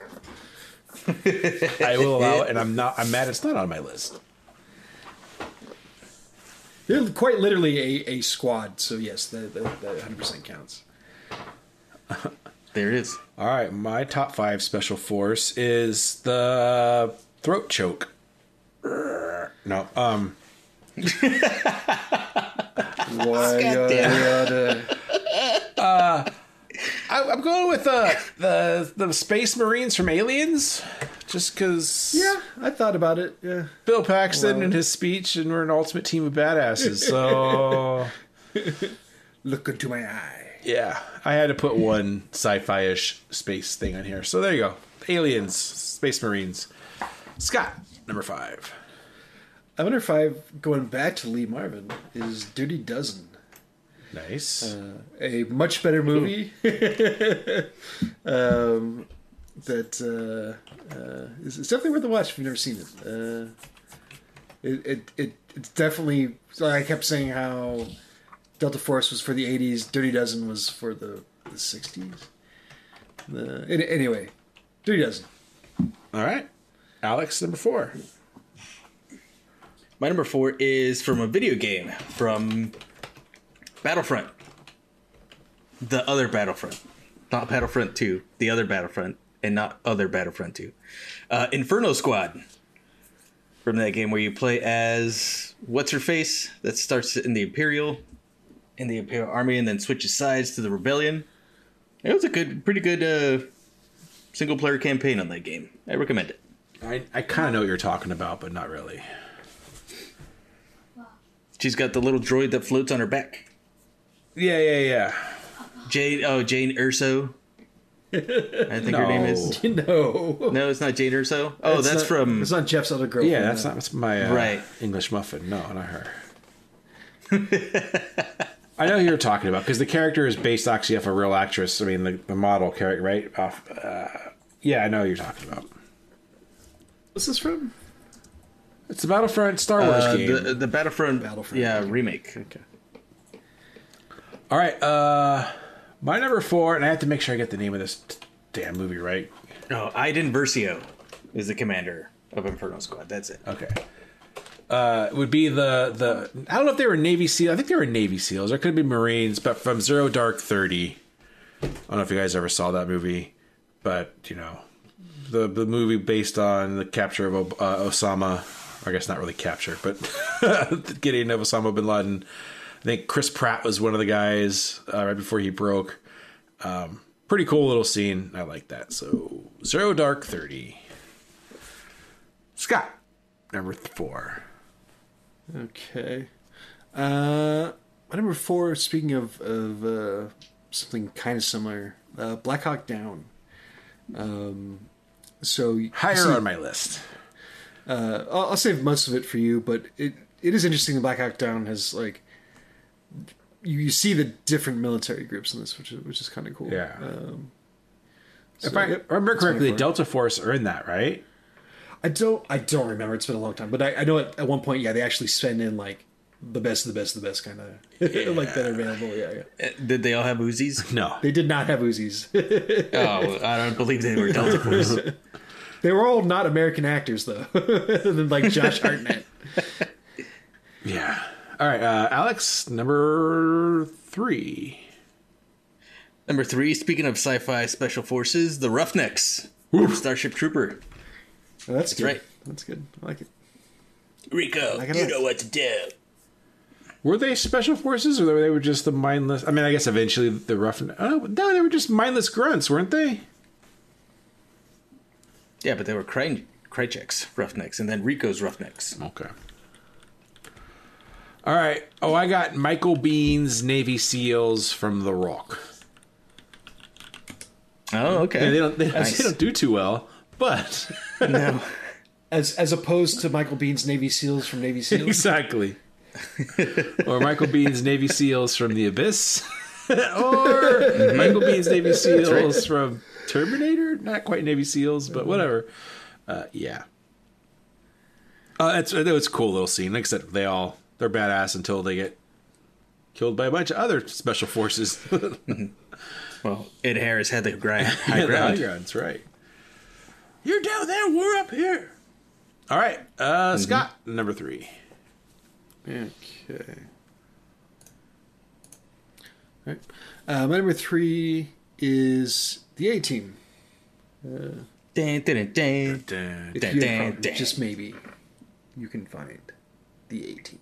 I will allow it, and I'm mad it's not on my list. They're quite literally a squad. So yes, that 100% counts. There it is. All right, my top 5 special force is the throat choke. No, I'm going with the Space Marines from Aliens, just because Yeah, I thought about it. Yeah. Bill Paxton in his speech, and we're an ultimate team of badasses. So Look into my eye. yeah, I had to put one sci-fi-ish space thing on here. So there you go, Aliens, Space Marines. Scott, number 5. I wonder if going back to Lee Marvin, is Dirty Dozen. Nice. A much better movie. That it's definitely worth a watch if you've never seen it. It's definitely. I kept saying how Delta Force was for the 80s, Dirty Dozen was for the 60s. Anyway, Dirty Dozen. All right, Alex, number 4. My number 4 is from a video game from Battlefront. The other Battlefront. Not Battlefront 2. The other Battlefront. And not other Battlefront 2. Inferno Squad. From that game where you play as... What's-her-face? That starts in the Imperial Army and then switches sides to the Rebellion. It was a pretty good single-player campaign on that game. I recommend it. I kind of know what you're talking about, but not really. She's got the little droid that floats on her back. Yeah. Jane Urso. I think her name is. No. No, it's not Jane Urso. Oh, It's that's not- from. It's not Jeff's other girlfriend. Yeah, that's my Right. English muffin. No, not her. I know who you're talking about because the character is based actually off a real actress. I mean, the model character, right? Yeah, I know who you're talking about. What's this from? It's the Battlefront Star Wars game. The Battlefront. Battlefront, Yeah, okay. remake. Okay. All right, my number 4, and I have to make sure I get the name of this damn movie right. Oh, Iden Versio is the commander of Inferno Squad. That's it. Okay. It would be the I don't know if they were Navy SEALs. I think they were Navy SEAls. Or it could be Marines, but from Zero Dark 30. I don't know if you guys ever saw that movie, but you know, the movie based on the capture of Osama, or I guess not really capture, but getting of Osama bin Laden. I think Chris Pratt was one of the guys right before he broke. Pretty cool little scene. I like that. So Zero Dark 30. Scott, number 4. Okay. My number 4, speaking of something kind of similar, Black Hawk Down. So Higher on my list. I'll save most of it for you, but it is interesting that Black Hawk Down has like you see the different military groups in this, which is kind of cool. Yeah. So, If I remember correctly, 24. Delta Force are in that, right? I don't remember. It's been a long time, but I know at one point, they actually send in like the best kind of like that are available. Yeah. Did they all have Uzis? No. They did not have Uzis. Oh, I don't believe they were Delta Force. They were all not American actors though, than like Josh Hartnett. Yeah. All right, Alex, number 3. Number 3, speaking of sci-fi special forces, the Roughnecks. Starship Trooper. Oh, that's good. right. That's good. I like it. Rico, Like it you up. know what to do. Were they special forces, or they were just the mindless? I mean, I guess eventually the rough. Oh no, they were just mindless grunts, weren't they? Yeah, but they were Krychek's Roughnecks, and then Rico's Roughnecks. Okay. All right. Oh, I got Michael Bean's Navy SEALs from The Rock. Oh, okay. Yeah, they don't. Nice. They don't do too well, but No. As opposed to Michael Bean's Navy SEALs from Navy SEALs. exactly. Or Michael Bean's Navy SEAls from The Abyss, or Michael Bean's Navy SEAls from Terminator. Not quite Navy SEAls, but whatever. Yeah. It was a cool little scene. Like I said, they're badass until they get killed by a bunch of other special forces. Well, Ed Harris had the high Yeah, the ground. high ground's right. You're down there, we're up here. All right, Scott, number 3. Okay. All right. My number 3 is the A-Team. Dun, dun, dun, dun. If Dun, you dun, found, dun. just maybe, you can find the A-Team.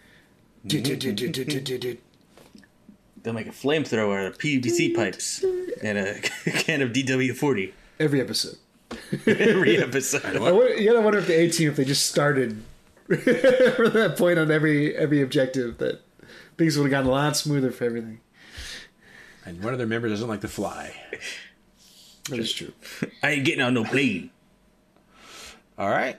They'll make a flamethrower out of PVC pipes and a can of DW-40 Every episode. every episode. You gotta wonder if the A-Team, if they just started from that point on every objective, that things would have gotten a lot smoother for everything. And one of their members doesn't like to fly. That is true. I ain't getting on no plane. All right,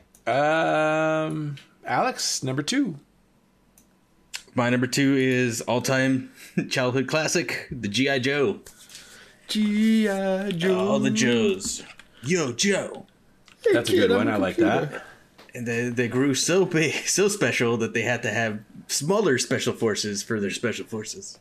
Alex, number 2. My number 2 is all-time childhood classic, the G.I. Joe. G.I. Joe. All the Joes. Yo, Joe. That's a good one. I like that. And they grew so big, so special that they had to have smaller special forces for their special forces.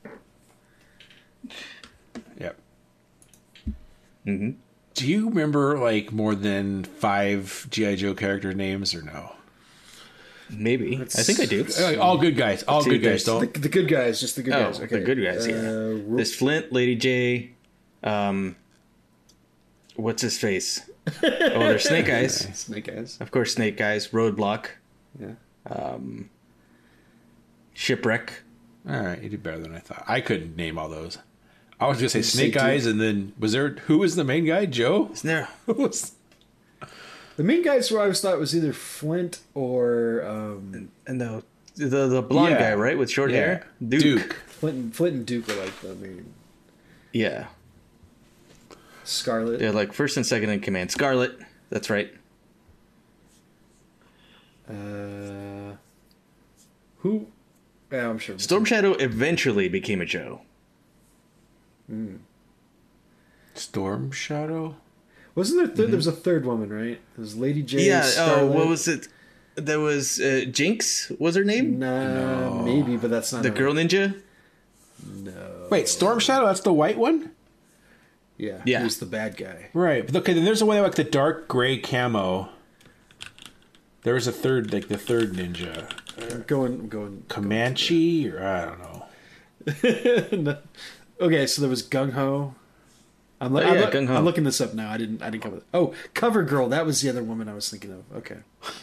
Yep. Mm-hmm. Do you remember like more than 5 G.I. Joe character names or no? Maybe. I think I do. All good guys. All See, good guys. there's Don't. The good guys, just the good Oh, guys. Okay. the good guys, yeah. There's Flint, Lady J, what's his face? Oh, there's Snake Eyes. Snake Eyes. Of course, Snake Eyes. Roadblock. Yeah. Shipwreck. All right, you did better than I thought. I couldn't name all those. I was gonna say Say Snake two. Eyes, and then who was the main guy? Joe. Isn't there? Who was? The main guys who I always thought was either Flint or And the blonde Yeah. guy, right, with short Yeah. hair, Duke. Flint and Duke were like the main. Yeah, Scarlet. they're like first and second in command. Scarlet. That's right. Who? Yeah, I'm sure. Storm Shadow eventually became a Joe. Storm Shadow. Wasn't there? There was a third woman, right? It was Lady J. Yeah. Scarlet. Oh, what was it? There was Jinx. Was her name? Nah, maybe, but that's not The her. girl ninja. Wait, Storm Shadow. That's the white one. Yeah, Yeah. he was the bad guy. Right. But okay, then there's the one that like the dark gray camo. There was a third, like the third ninja, I'm going. Comanche, or I don't know. Okay, so there was Gung Ho. I'm Gung Ho. I'm looking this up now. I didn't cover that. Oh, Cover Girl. That was the other woman I was thinking of. Okay,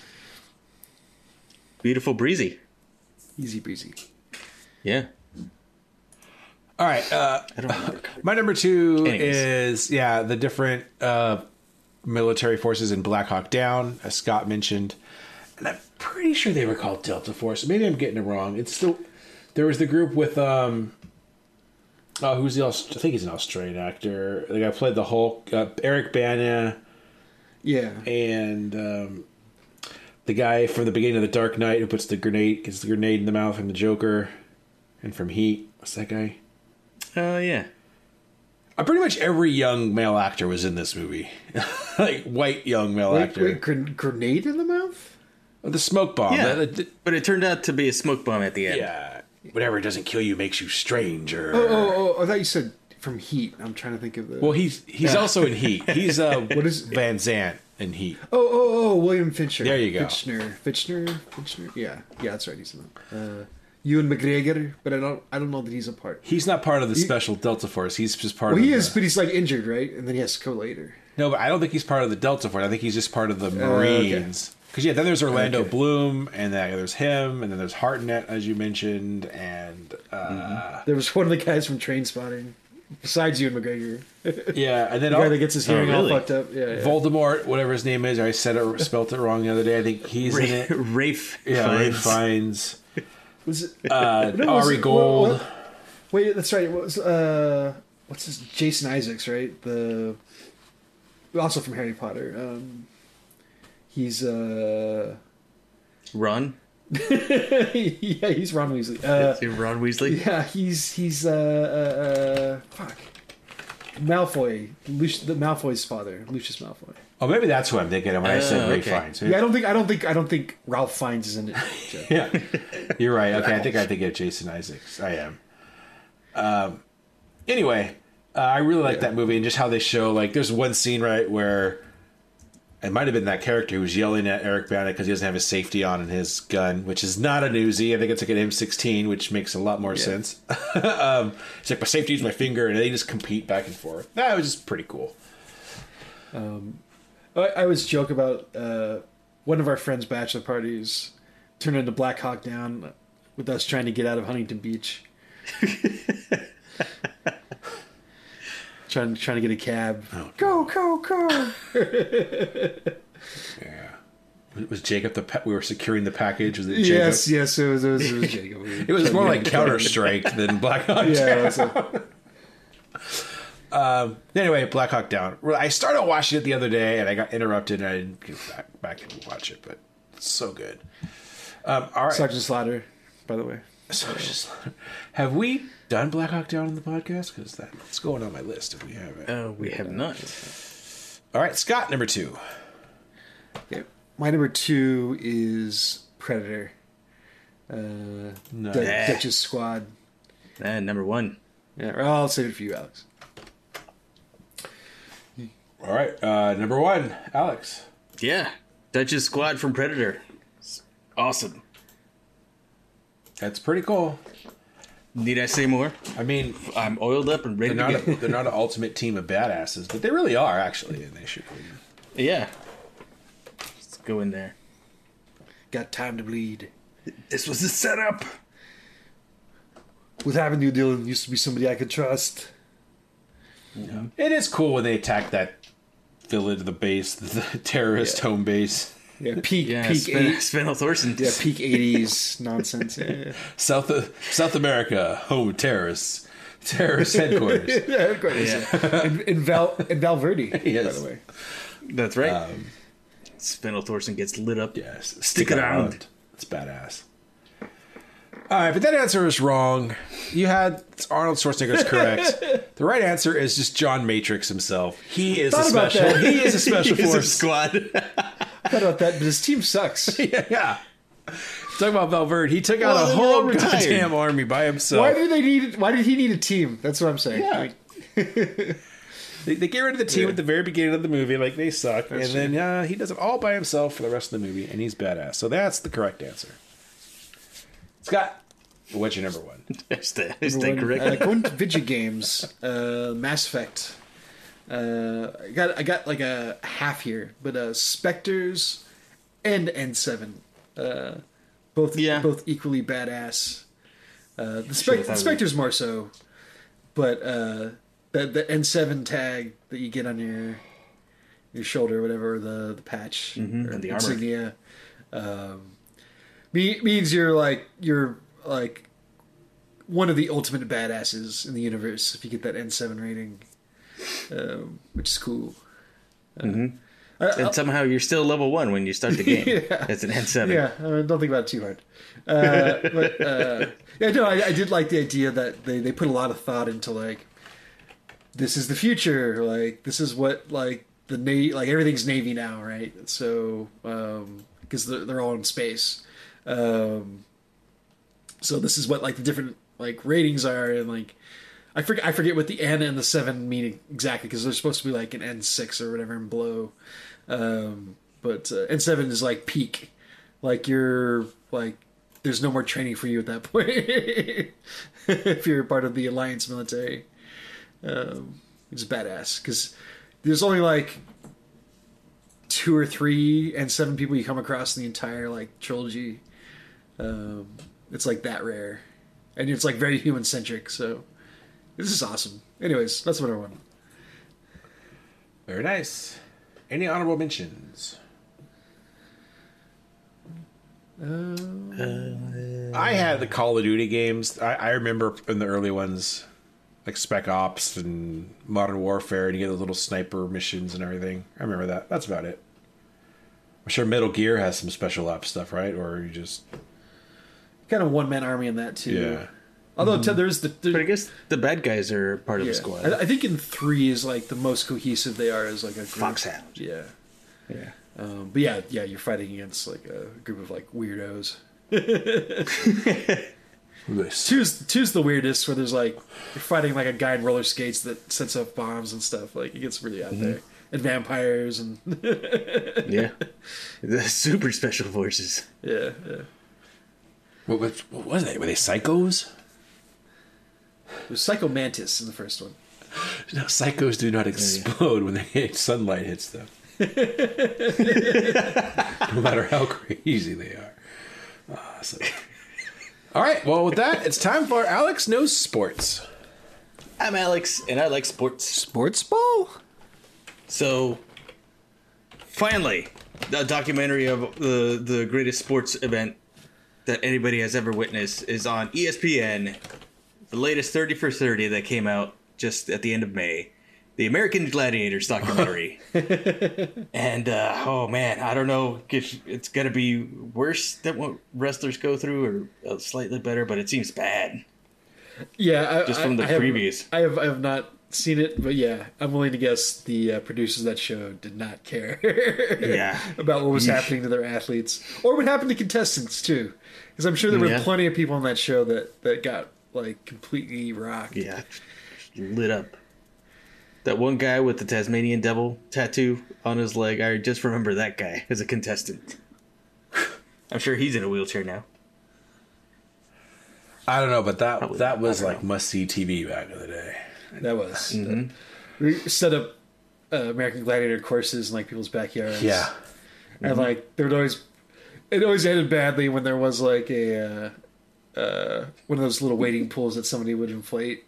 Beautiful Breezy. easy breezy. Yeah. All right. I don't remember. My number 2 Anyways. is the different military forces in Black Hawk Down, as Scott mentioned, and I'm pretty sure they were called Delta Force. Maybe I'm getting it wrong. It's still there was the group with who's the I think he's an Australian actor. The guy who played the Hulk, Eric Bana, Yeah, and the guy from the beginning of the Dark Knight who gets the grenade in the mouth from the Joker, and from Heat. What's that guy? Yeah. Pretty much every young male actor was in this movie. Like, white young male actor. Wait, grenade in the mouth? The smoke bomb. Yeah. But it turned out to be a smoke bomb at the end. Yeah. Whatever doesn't kill you makes you strange. Or... Oh, I thought you said from Heat. I'm trying to think of the... Well, he's also in Heat. He's what is Van Zant in Heat. Oh, William Fincher. There you go. Fincher. Yeah, that's right. He's in that. Ewan McGregor, but I don't know that he's a part. He's not part of the special Delta Force. He's just part of he is, but he's like injured, right? And then he has to go later. No, but I don't think he's part of the Delta Force. I think he's just part of the Marines. Because, then there's Orlando Bloom, and then there's him, and then there's Hartnett, as you mentioned, and... There was one of the guys from Trainspotting, besides Ewan McGregor. Yeah, and then... The guy that gets his hearing all really? fucked up. Yeah. Voldemort, whatever his name is, I spelt it wrong the other day. I think he's in it. Rafe. Yeah, Rafe Fiennes. Was it... Ari Gold. Wait, that's right. What was... what's his... Jason Isaacs, right? Also from Harry Potter. He's... Ron? Yeah, he's Ron Weasley. Ron Weasley? Yeah, he's fuck. Malfoy. The Malfoy's father, Lucius Malfoy. Oh, maybe that's who I'm thinking of when I said Rafe Fiennes. Yeah, I don't think Ralph Fiennes is in it. Jeff. Yeah, you're right. Okay, I think of Jason Isaacs. I am. Anyway, I really like that movie and just how they show, like, there's one scene, right, where it might have been that character who was yelling at Eric Bana because he doesn't have his safety on in his gun, which is not an Uzi. I think it's like an M16, which makes a lot more sense. It's like, my safety is my finger, and they just compete back and forth. That was just pretty cool. I always joke about one of our friends' bachelor parties turned into Black Hawk Down with us trying to get out of Huntington Beach. trying to get a cab. Oh, go! Yeah. Was Jacob we were securing the package? Was it Jacob? Yes, it was Jacob. It was more like Counter-Strike than Black Hawk Down. Anyway, Black Hawk Down. I started watching it the other day, and I got interrupted, and I didn't get back and watch it, but it's so good. All right. Sergeant Slaughter, by the way. Sergeant Slaughter. Have we done Black Hawk Down on the podcast? Because that's going on my list if we haven't. We have not. All right, Scott, number 2. Okay. My number 2 is Predator. Dutch's Squad. Number 1. Yeah, well, I'll save it for you, Alex. All right, number 1, Alex. Yeah, Dutch's Squad from Predator. It's awesome. That's pretty cool. Need I say more? I mean, I'm oiled up and ready to go. They're not an ultimate team of badasses, but they really are, actually, and they should be. Yeah. Let's go in there. Got time to bleed. This was the setup. With Avenue Dillon used to be somebody I could trust. Yeah. It is cool when they attack that village, the base, the terrorist home base. Yeah, peak Spinel Thorson. Yeah, peak 80s nonsense. Yeah. South America, home of terrorists headquarters. Headquarters. Yeah. In Valverde, yes. by the way. That's right. Spinel Thorson gets lit up. Yes, Stick around. It's badass. All right, but that answer is wrong. You had Arnold Schwarzenegger's correct. The right answer is just John Matrix himself. He is a special. He is a special force squad. I thought about that, but his team sucks. Yeah. Talking about Valverde, he took out a whole goddamn army by himself. Why did he need a team? That's what I'm saying. Yeah. They get rid of the team at the very beginning of the movie, like they suck, and then he does it all by himself for the rest of the movie, and he's badass. So that's the correct answer. Scott, what's your number 1? Is that correct? Going to video games, Mass Effect. I got like a half here, but Spectres and N7, both equally badass. The Spectres more so, but the N7 tag that you get on your shoulder, or whatever, the patch or and the insignia, means you're like one of the ultimate badasses in the universe if you get that N7 rating, which is cool. And somehow you're still level 1 when you start the game. It's an N7. Yeah, don't think about it too hard. Yeah, no, I did like the idea that they put a lot of thought into like, this is the future. Like, this is what like the Navy, like everything's Navy now, right? So because they're all in space. So this is what like the different like ratings are, and like I forget what the N and the 7 mean exactly, because they're supposed to be like an N6 or whatever and below. But N7 is like peak, like you're like there's no more training for you at that point if you're part of the Alliance military. It's badass because there's only like 2 or 3 N7 people you come across in the entire like trilogy. It's like that rare, and it's like very human centric. So this is awesome. Anyways, that's what I want. Very nice. Any honorable mentions? I had the Call of Duty games. I remember in the early ones, like Spec Ops and Modern Warfare, and you get those little sniper missions and everything. I remember that. That's about it. I'm sure Metal Gear has some special ops stuff, right? Or you just kind of one-man army in that too. Yeah. Although there's But I guess the bad guys are part of the squad. I think in 3 is like the most cohesive they are as like a group. Foxhound. Yeah. Yeah. But yeah, you're fighting against like a group of like weirdos. Two's the weirdest, where there's like you're fighting like a guy in roller skates that sets off bombs and stuff. Like it gets really out there, and vampires and Yeah, the super special forces. yeah. what was they? Were they psychos? There's Psycho Mantis in the first one. No, psychos do not explode when sunlight hits them. No matter how crazy they are. Awesome. All right, well, with that, it's time for Alex Knows Sports. I'm Alex, and I like sports. Sports ball? So, finally, the documentary of the greatest sports event that anybody has ever witnessed is on ESPN. The latest 30 for 30 that came out just at the end of May. The American Gladiators documentary. And, oh man, I don't know. It's going to be worse than what wrestlers go through, or slightly better, but it seems bad. Yeah. Just from the previews. I have not seen it, but yeah, I'm willing to guess the producers of that show did not care about what was happening to their athletes. Or what happened to contestants, too. Because I'm sure there were plenty of people on that show that got, like, completely rocked. Yeah, lit up. That one guy with the Tasmanian devil tattoo on his leg, I just remember that guy as a contestant. I'm sure he's in a wheelchair now. I don't know, but that was like must-see TV back in the day. That was. We set up American Gladiator courses in like people's backyards. Yeah. And like it always ended badly when there was like a one of those little wading pools that somebody would inflate.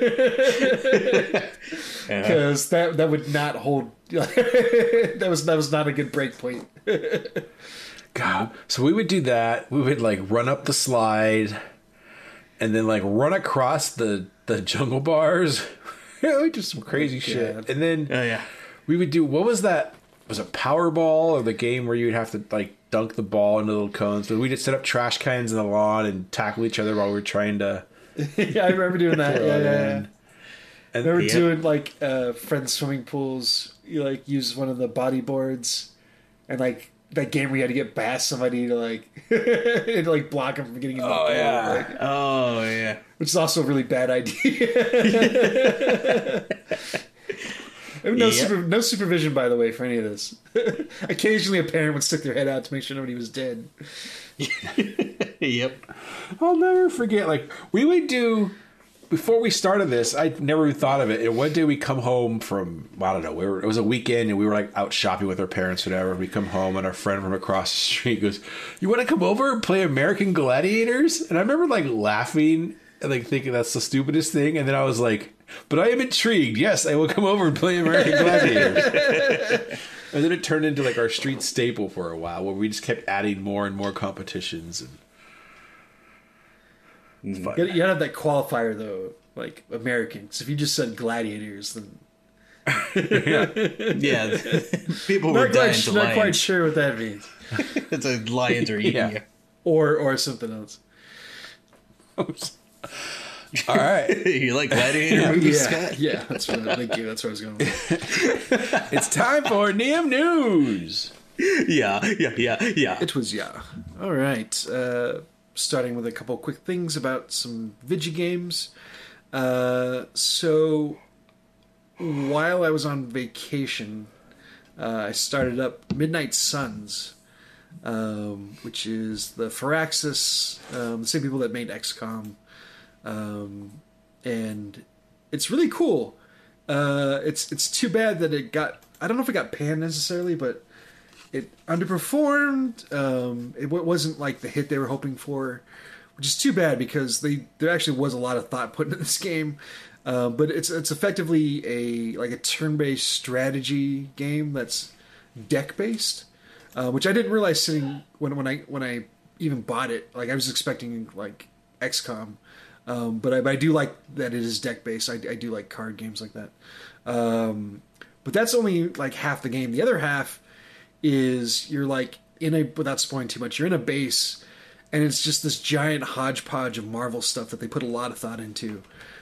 Because that would not hold. that was not a good break point. God. So we would do that. We would like run up the slide, and then like run across the jungle bars. Just some crazy shit. And then we would do, what was that? Was it Powerball, or the game where you'd have to like dunk the ball into little cones? But we just set up trash cans in the lawn and tackle each other while we were trying to. Yeah, I remember doing that. Yeah. And they were doing like friends swimming pools. You like use one of the bodyboards, and like that game where you had to get past somebody to like and, like block them from getting in the pool. Like, which is also a really bad idea. No supervision, by the way, for any of this. Occasionally, a parent would stick their head out to make sure nobody was dead. Yep. I'll never forget. Like we would do. Before we started this, I never even thought of it. And one day we come home from, I don't know, it was a weekend and we were like out shopping with our parents, whatever. We come home and our friend from across the street goes, "You want to come over and play American Gladiators?" And I remember like laughing and like thinking that's the stupidest thing. And then I was like, "But I am intrigued. Yes, I will come over and play American Gladiators." And then it turned into like our street staple for a while, where we just kept adding more and more competitions. And you gotta have that qualifier though, like American. Because if you just said gladiators, then Yeah, people were dying to not lions. quite sure what that means, It's like lions are eating you. or something else. All right. You like gladiator movies, Scott? Yeah, that's what. Thank you. That's where I was going. With. It's time for Neum News. Yeah. It was All right. Starting with a couple quick things about some Vigi games. So while I was on vacation, I started up Midnight Suns, which is the Firaxis, the same people that made XCOM, and it's really cool. It's too bad that it got, I don't know if it got panned necessarily, but it underperformed. It wasn't like the hit they were hoping for, which is too bad because there actually was a lot of thought put into this game. But it's effectively a turn-based strategy game that's deck-based, which I didn't realize sitting when I even bought it. Like I was expecting like XCOM, but I do like that it is deck-based. I do like card games like that. But that's only like half the game. The other half is you're like without spoiling too much, you're in a base, and it's just this giant hodgepodge of Marvel stuff that they put a lot of thought into.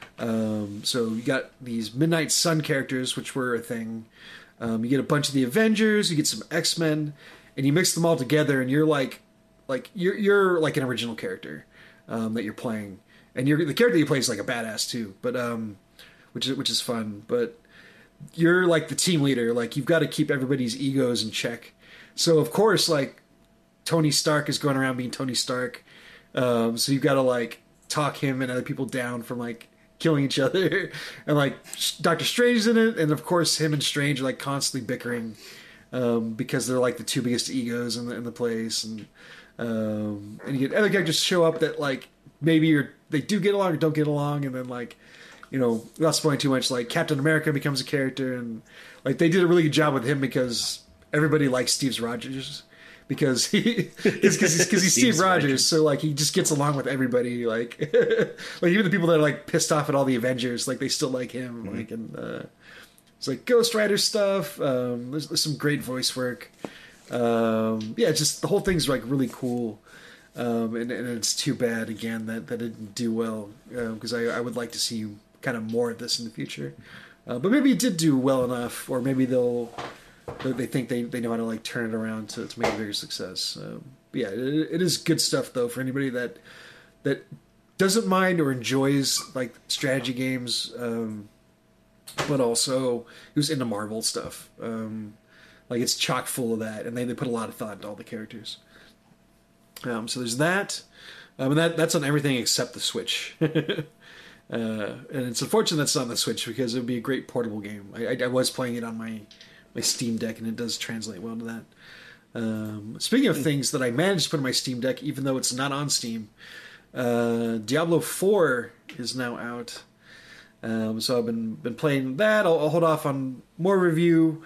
So you got these Midnight Sun characters, which were a thing. You get a bunch of the Avengers, you get some X-Men, and you mix them all together, and you're you're like an original character that you're playing, and the character you play is like a badass too, but which is fun. But you're like the team leader, like you've got to keep everybody's egos in check. So of course, like Tony Stark is going around being Tony Stark, so you've got to like talk him and other people down from like killing each other, and like Doctor Strange's in it, and of course him and Strange are like constantly bickering because they're like the two biggest egos in the place, and you get other characters show up that like maybe they do get along or don't get along, and then like, you know, without spoiling too much, like Captain America becomes a character, and like they did a really good job with him because everybody likes Steve Rogers. Because he's Steve Rogers, so like he just gets along with everybody. Like, like even the people that are like pissed off at all the Avengers, like they still like him. Mm-hmm. Like, and it's like Ghost Rider stuff. There's some great voice work. Yeah, just the whole thing's like really cool. And it's too bad again that it didn't do well, because I would like to see kind of more of this in the future. But maybe it did do well enough, or maybe they think they know how to like turn it around to make a bigger success. Yeah, it is good stuff though for anybody that doesn't mind or enjoys like strategy games, but also who's into Marvel stuff. Like it's chock full of that, and they put a lot of thought into all the characters. So there's that, and that's on everything except the Switch. And it's unfortunate that's not on the Switch because it would be a great portable game. I was playing it on my Steam Deck, and it does translate well to that. Speaking of things that I managed to put on my Steam Deck, even though it's not on Steam, Diablo 4 is now out. So I've been playing that. I'll hold off on more review.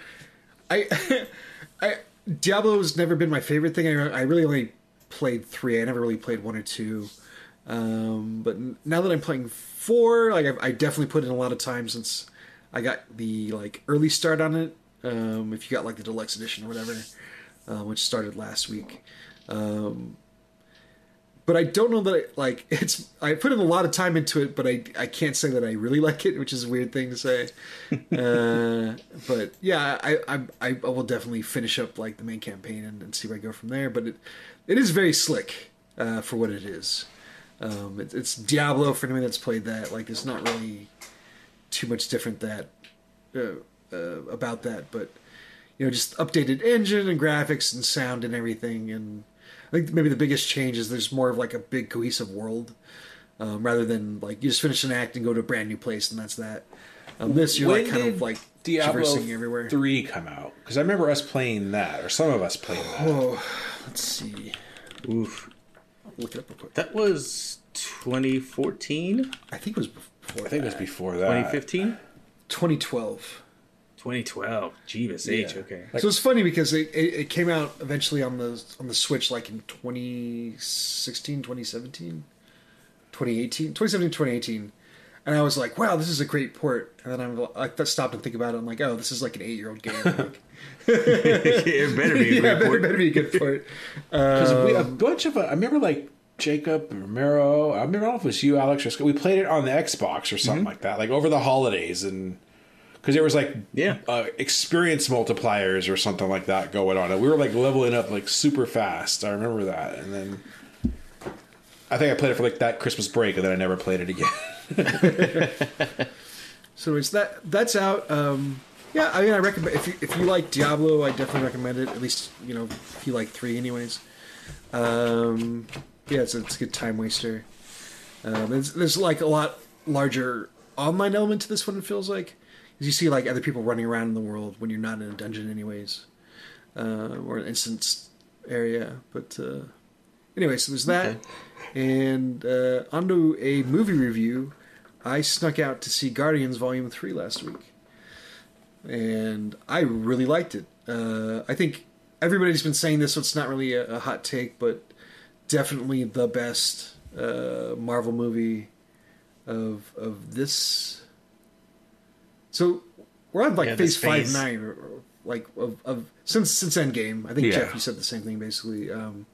Diablo's never been my favorite thing. I really only played 3. I never really played 1 or 2. But now that I'm playing 4, like I definitely put in a lot of time since I got the like early start on it. If you got like the deluxe edition or whatever, which started last week. But I don't know that I put in a lot of time into it, but I can't say that I really like it, which is a weird thing to say. But yeah, I will definitely finish up like the main campaign and see where I go from there. But it is very slick for what it is. It's Diablo for anyone that's played that. Like there's not really too much different about that, but you know, just updated engine and graphics and sound and everything. And I think maybe the biggest change is there's more of like a big cohesive world, rather than like you just finish an act and go to a brand new place and that's that. This you're like kind of like traversing everywhere. 3 come out? Because I remember us playing that, or some of us playing that. Oh, let's see. Oof. I'll look it up real quick. That was 2014? I think it was before. I think it was before that. 2015? 2012. 2012. Jeebus H. Yeah. Okay. So it's funny because it came out eventually on the Switch like in 2016, 2017, 2018, 2017, 2018. and I was like, wow, this is a great port. And then I stopped and think about it. I'm like, oh, this is like an 8-year-old game. Like, It better be a great port. better be a good port. Because a bunch of I remember like Jacob Romero. I remember, I don't know if it was you, Alex, or Scott. We played it on the Xbox or something like that, like over the holidays, and because there was like experience multipliers or something like that going on, and we were like leveling up like super fast. I remember that, and then I think I played it for like that Christmas break, and then I never played it again. So it's that's out. Yeah, I mean, I recommend if you like Diablo, I definitely recommend it. At least if you like 3, anyways. Yeah, it's a good time waster. There's like a lot larger online element to this one. It feels like, because you see like other people running around in the world when you're not in a dungeon, anyways, or an instance area. But anyway, so there's that, and onto a movie review. I snuck out to see Guardians Volume 3 last week, and I really liked it. I think everybody's been saying this, so it's not really a hot take, but definitely the best Marvel movie of this. So we're on like phase 5-9, or like of since Endgame. I think Jeff, you said the same thing basically.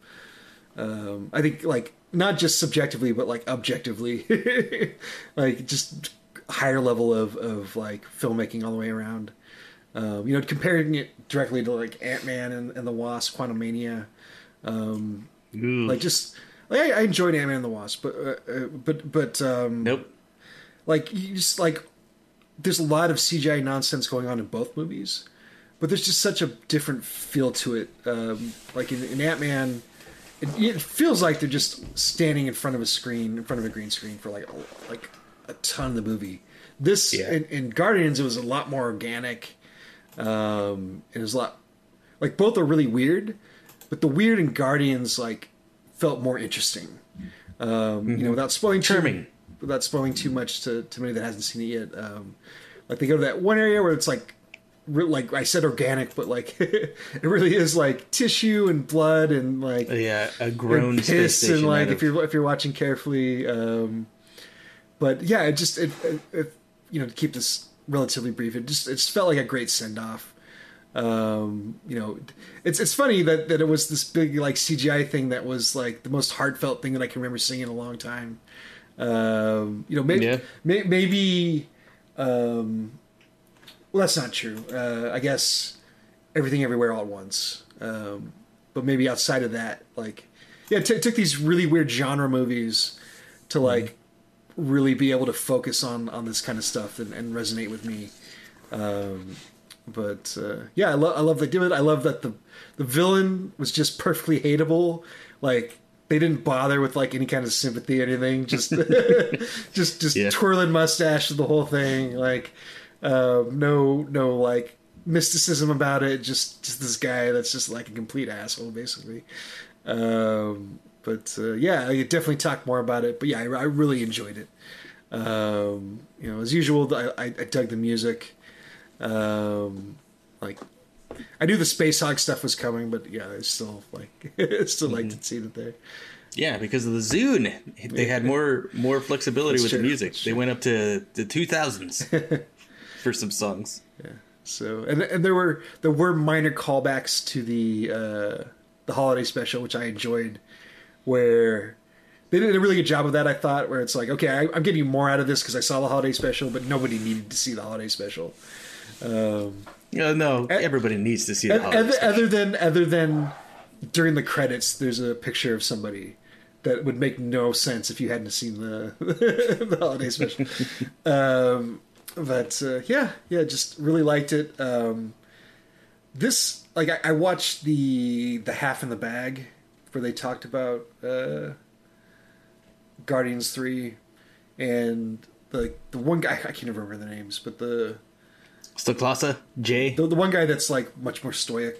I think like not just subjectively, but like objectively, like just higher level of like filmmaking all the way around. Comparing it directly to like Ant-Man and the Wasp, Quantumania. Like just like I enjoyed Ant-Man and the Wasp, but nope. Like you just like there's a lot of CGI nonsense going on in both movies, but there's just such a different feel to it. Like in Ant-Man, it feels like they're just standing in front of a green screen for like a ton of the movie. This in Guardians, it was a lot more organic. It was a lot like both are really weird, but the weird in Guardians like felt more interesting. Without spoiling too much to anybody that hasn't seen it yet. Like they go to that one area where it's like I said organic, but like it really is like tissue and blood and like a grown piss space and like if you're watching carefully. But yeah, it to keep this relatively brief, it just felt like a great send off. It's funny that it was this big like CGI thing that was like the most heartfelt thing that I can remember seeing in a long time. Maybe well, that's not true. I guess Everything Everywhere All at Once. But maybe outside of that, like, it took these really weird genre movies to like really be able to focus on this kind of stuff and resonate with me. But I love they did it. I love that the villain was just perfectly hateable. Like they didn't bother with like any kind of sympathy or anything. Just just twirling mustache the whole thing. Like no like mysticism about it. Just this guy that's just like a complete asshole basically. I could definitely talk more about it. But yeah, I really enjoyed it. As usual, I dug the music. Like I knew the Space Hog stuff was coming, but yeah, I still liked to see it there. Yeah, because of the Zune, they had more flexibility with the music. They went up to the 2000s for some songs. Yeah. So and there were minor callbacks to the holiday special, which I enjoyed, where they did a really good job of that. I thought, where it's like, okay, I'm getting more out of this because I saw the holiday special, but nobody needed to see the holiday special. No, everybody needs to see the holiday special. Other than during the credits, there's a picture of somebody that would make no sense if you hadn't seen the holiday special. Just really liked it. This, like, I watched the Half in the Bag where they talked about Guardians 3, and the one guy, I can't remember the names, but the Stoklasa? Jay? The one guy that's like much more stoic.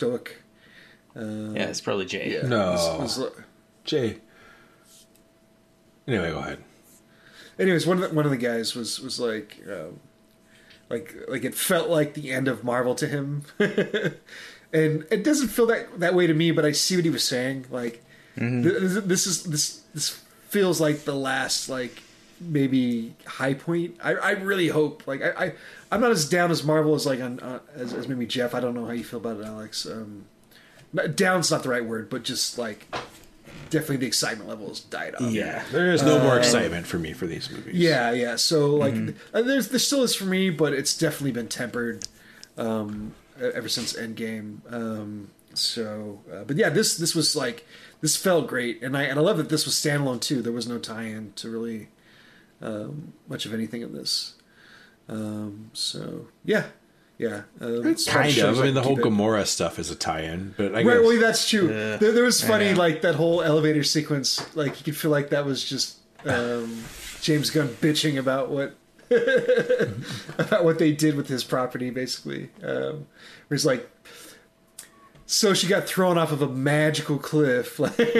It's probably Jay. Yeah, no. Jay. Anyway, go ahead. Anyways, one of the guys was like it felt like the end of Marvel to him, and it doesn't feel that way to me. But I see what he was saying. Like this feels like the last like maybe high point. I really hope, like, I'm not as down as Marvel as like as maybe Jeff. I don't know how you feel about it, Alex. Down's not the right word, but just like definitely the excitement levels died off. Yeah. There is no more excitement for me for these movies. Yeah. So like, there still is for me, but it's definitely been tempered ever since Endgame. But yeah, this was like, this felt great, and I love that this was standalone too. There was no tie-in to really much of anything in this. Yeah. It's kind of. I mean, the whole Gamora stuff is a tie-in, but I guess. Right, well, that's true. There was funny, like, that whole elevator sequence. Like, you could feel like that was just James Gunn bitching about what about what they did with his property, basically. Where he's like, so she got thrown off of a magical cliff.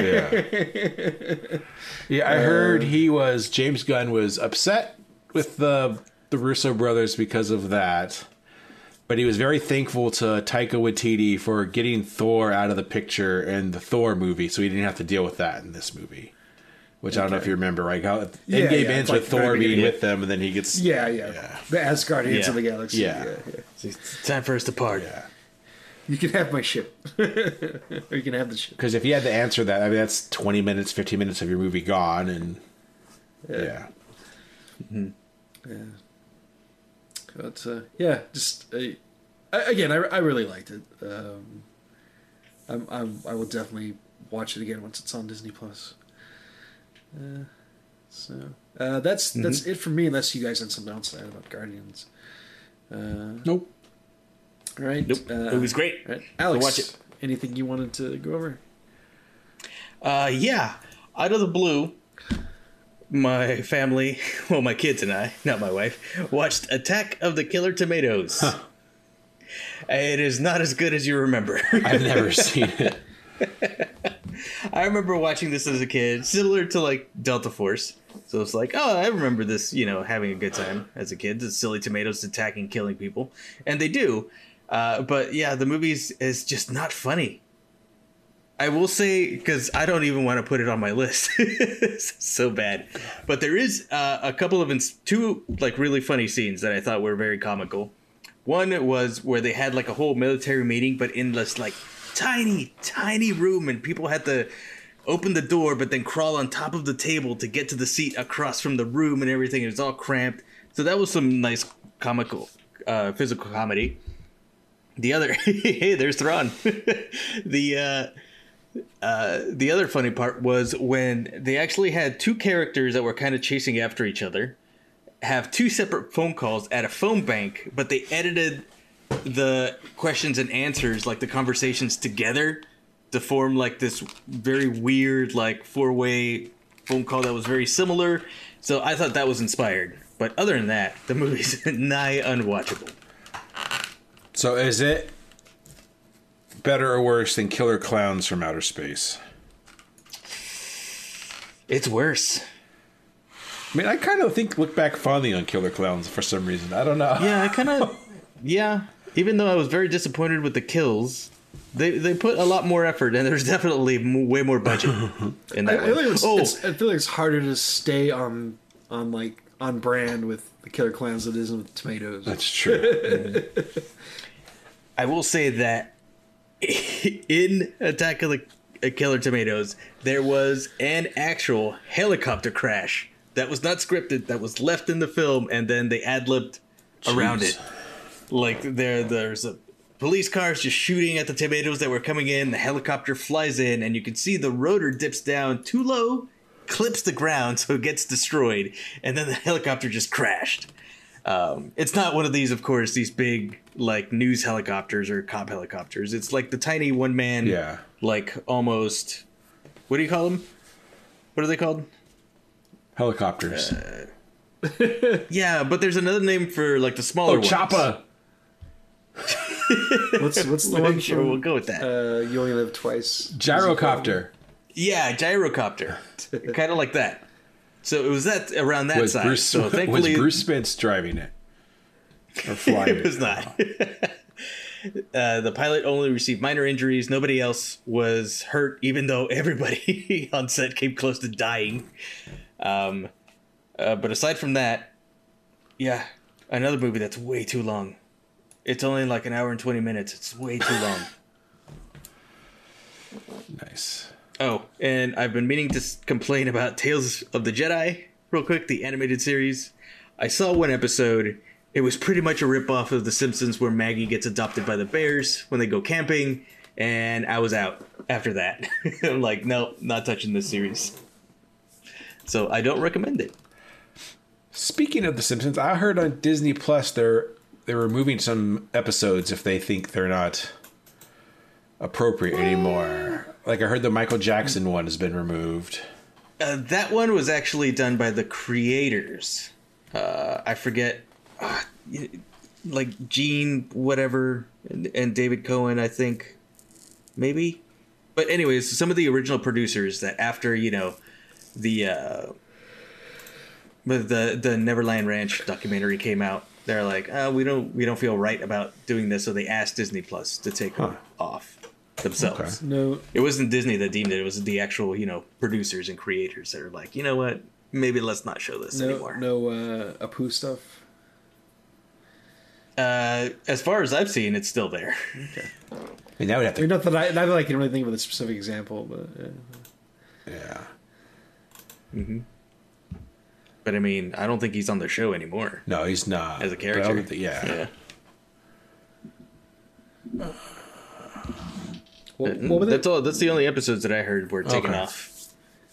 Yeah, I heard James Gunn was upset with the Russo brothers because of that. But he was very thankful to Taika Waititi for getting Thor out of the picture in the Thor movie, so he didn't have to deal with that in this movie. Which I don't know if you remember, right? How Endgame ends with Thor being with them, and then he gets... Yeah. The Asgardians of the Galaxy. Yeah. It's time for us to part. Yeah. You can have my ship. Or you can have the ship. Because if you had to answer that, I mean, that's 20 minutes, 15 minutes of your movie gone, and... Yeah. But just again, I really liked it. I will definitely watch it again once it's on Disney Plus. That's it for me. Unless you guys had something else to add about Guardians. Nope. All right. Nope. It was great. Right. Alex, watch it. Anything you wanted to go over? Yeah. Out of the blue, my family, well, my kids and I, not my wife, watched Attack of the Killer Tomatoes. Huh. It is not as good as you remember. I've never seen it. I remember watching this as a kid, similar to like Delta Force. So it's like, oh, I remember this, having a good time as a kid. The silly tomatoes attacking, killing people. And they do. But yeah, the movie is just not funny. I will say, because I don't even want to put it on my list. It's so bad. But there is a couple of two like really funny scenes that I thought were very comical. One was where they had like a whole military meeting, but in this like tiny room, and people had to open the door, but then crawl on top of the table to get to the seat across from the room and everything. It was all cramped. So that was some nice comical, physical comedy. The other, hey, there's Thrawn. The other funny part was when they actually had two characters that were kind of chasing after each other have two separate phone calls at a phone bank, but they edited the questions and answers, like the conversations together, to form like this very weird like four-way phone call that was very similar. So I thought that was inspired. But other than that, the movie's nigh unwatchable. So is it better or worse than Killer Clowns from Outer Space? It's worse. I mean, I kind of look back fondly on Killer Clowns for some reason. I don't know. Yeah, even though I was very disappointed with the kills, they put a lot more effort, and there's definitely way more budget in that one. I feel like it's harder to stay on brand with the Killer Clowns than it is with Tomatoes. That's true. I will say that in Attack of the Killer Tomatoes, there was an actual helicopter crash that was not scripted, that was left in the film, and then they ad-libbed around it. Like, there's a police cars just shooting at the tomatoes that were coming in, the helicopter flies in, and you can see the rotor dips down too low, clips the ground, so it gets destroyed, and then the helicopter just crashed. It's not one of these, of course, these big, like, news helicopters or cop helicopters. It's like the tiny one-man, like, almost... What do you call them? What are they called? Helicopters. Yeah, but there's another name for, like, the smaller ones. Choppa! What's the one? Sure, we'll go with that. You Only Live Twice. Gyrocopter. Yeah, gyrocopter. Kind of like that. So it was around that size. So thankfully, was Bruce Spence driving it? Or flying it was not. The pilot only received minor injuries. Nobody else was hurt, even though everybody on set came close to dying. But aside from that, yeah, another movie that's way too long. It's only like an hour and 20 minutes. It's way too long. Nice. Oh, and I've been meaning to complain about Tales of the Jedi real quick, the animated series. I saw one episode. It was pretty much a ripoff of The Simpsons where Maggie gets adopted by the bears when they go camping, and I was out after that. I'm like, no, not touching this series. So I don't recommend it. Speaking of The Simpsons, I heard on Disney Plus they're removing some episodes if they think they're not appropriate anymore. Like I heard the Michael Jackson one has been removed. That one was actually done by the creators. I forget, like Gene whatever and David Cohen, I think, maybe. But anyways, some of the original producers that after the Neverland Ranch documentary came out, they're like, we don't feel right about doing this, so they asked Disney Plus to take them off themselves. Okay. No, It wasn't Disney that deemed it; it was the actual producers and creators that are like, you know what, maybe let's not show this anymore. no Apu stuff. As far as I've seen, it's still there. Okay. I mean, that would have I mean, to. not that I can really think of a specific example, but Yeah. But I mean, I don't think he's on the show anymore No, he's not. as a But I don't character. think- yeah. what was That's all. That's the only episodes that I heard were taken Okay. off.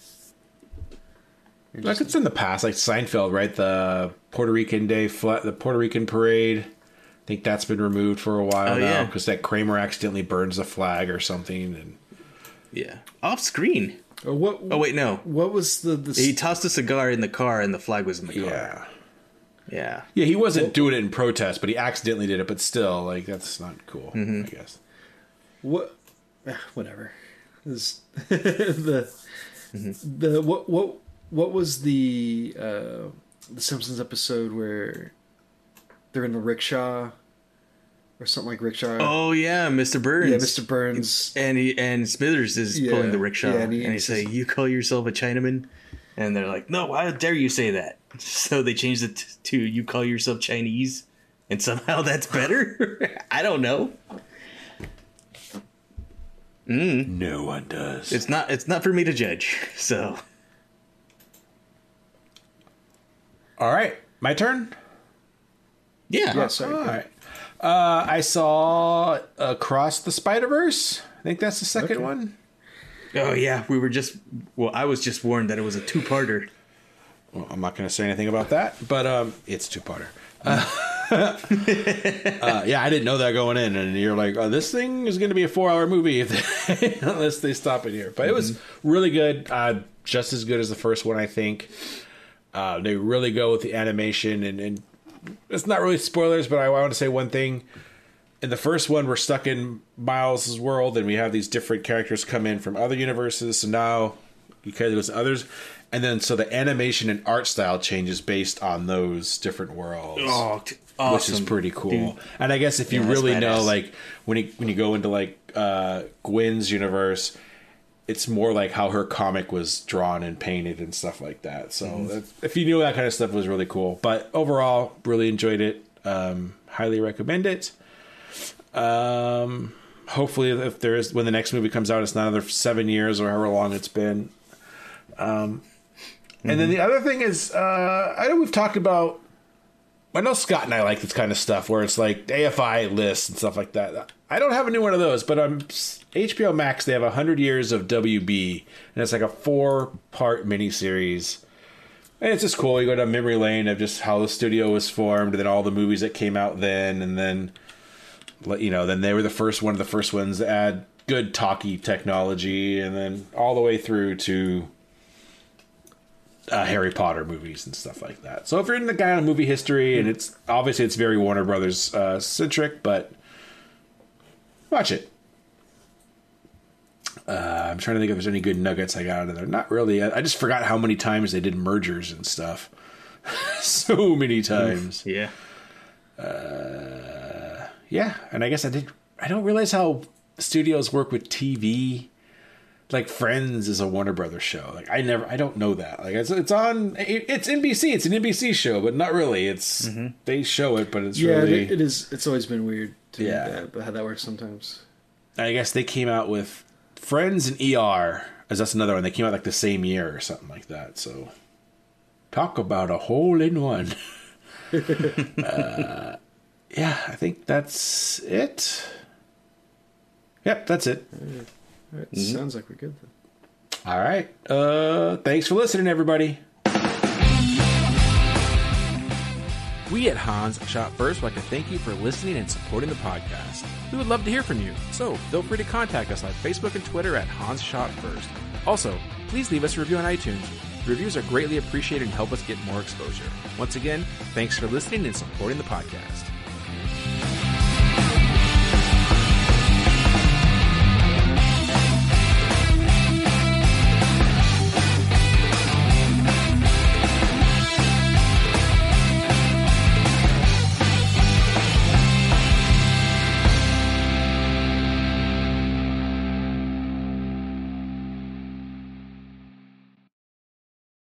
Like it's in the past, like Seinfeld, right? The Puerto Rican the Puerto Rican parade. I think that's been removed for a while Oh, now yeah. because that Kramer accidentally burns the flag or something. And Yeah, off screen. what? Oh wait, no. What was the He tossed a cigar in the car, and the flag was in the car. yeah, Yeah. he wasn't doing it in protest, but he accidentally did it. But still, like that's not cool. Mm-hmm. I guess. what? Whatever. The what was the Simpsons episode where they're in the rickshaw or something like rickshaw? Oh yeah, Mr. Burns. yeah, Mr. Burns. And Smithers is Yeah, pulling the rickshaw, yeah, and and he he say, says- "You call yourself a Chinaman?" And they're like, "No, why dare you say that?" So they changed it to "You call yourself Chinese," and somehow that's better. I don't know. No one does. It's not for me to judge. So All right, my turn. yeah, Yeah, sorry. All right. I saw Across the Spider-Verse. I think that's the second Okay. one. Oh yeah, I was just warned that it was a two-parter. Well, I'm not going to say anything about that, but it's two-parter. Yeah, I didn't know that going in, and you're like, oh, this thing is going to be a 4-hour movie unless they stop it here. But it was really good, just as good as the first one, I think. They really go with the animation, and it's not really spoilers, but I want to say one thing. In the first one, we're stuck in Miles' world, and we have these different characters come in from other universes. So now you carry those others, and then so the animation and art style changes based on those different worlds, Oh, awesome. which is pretty cool. Dude. And I guess if you Yeah, that's really know, badass. like when you go into like Gwen's universe, it's more like how her comic was drawn and painted and stuff like that. So that's, if you knew that kind of stuff, it was really cool. But overall, really enjoyed it. Highly recommend it. Hopefully, if there is when the next movie comes out, it's not another 7 years or however long it's been. And then the other thing is, I know we've talked about. I know Scott and I like this kind of stuff where it's like AFI lists and stuff like that. I don't have a new one of those, but on HBO Max they have 100 years of WB, and it's like a 4-part miniseries. And it's just cool. You go down memory lane of just how the studio was formed, and then all the movies that came out then, and then then they were one of the first ones to add good talkie technology, and then all the way through to Harry Potter movies and stuff like that. So if you're into the kind of movie history, and it's very Warner Brothers centric, but watch it. I'm trying to think if there's any good nuggets I got out of there. Not really. I just forgot how many times they did mergers and stuff. So many times. Yeah. Yeah, and I guess I don't realize how studios work with TV. like Friends is a Warner Brothers show. Like I don't know that. Like it's NBC. It's an NBC show, but not really. It's they show it, but it's really it is. It's always been weird to me Yeah. but how that works sometimes. I guess they came out with Friends and ER, as that's another one. They came out like the same year or something like that. So talk about a hole in one. Yeah, I think that's it. Yep, that's it. All right, sounds like we're good then. All right. Thanks for listening, everybody. We at Hans Shot First would like to thank you for listening and supporting the podcast. We would love to hear from you, so feel free to contact us on Facebook and Twitter at Hans Shot First. Also, please leave us a review on iTunes. Reviews are greatly appreciated and help us get more exposure. Once again, thanks for listening and supporting the podcast.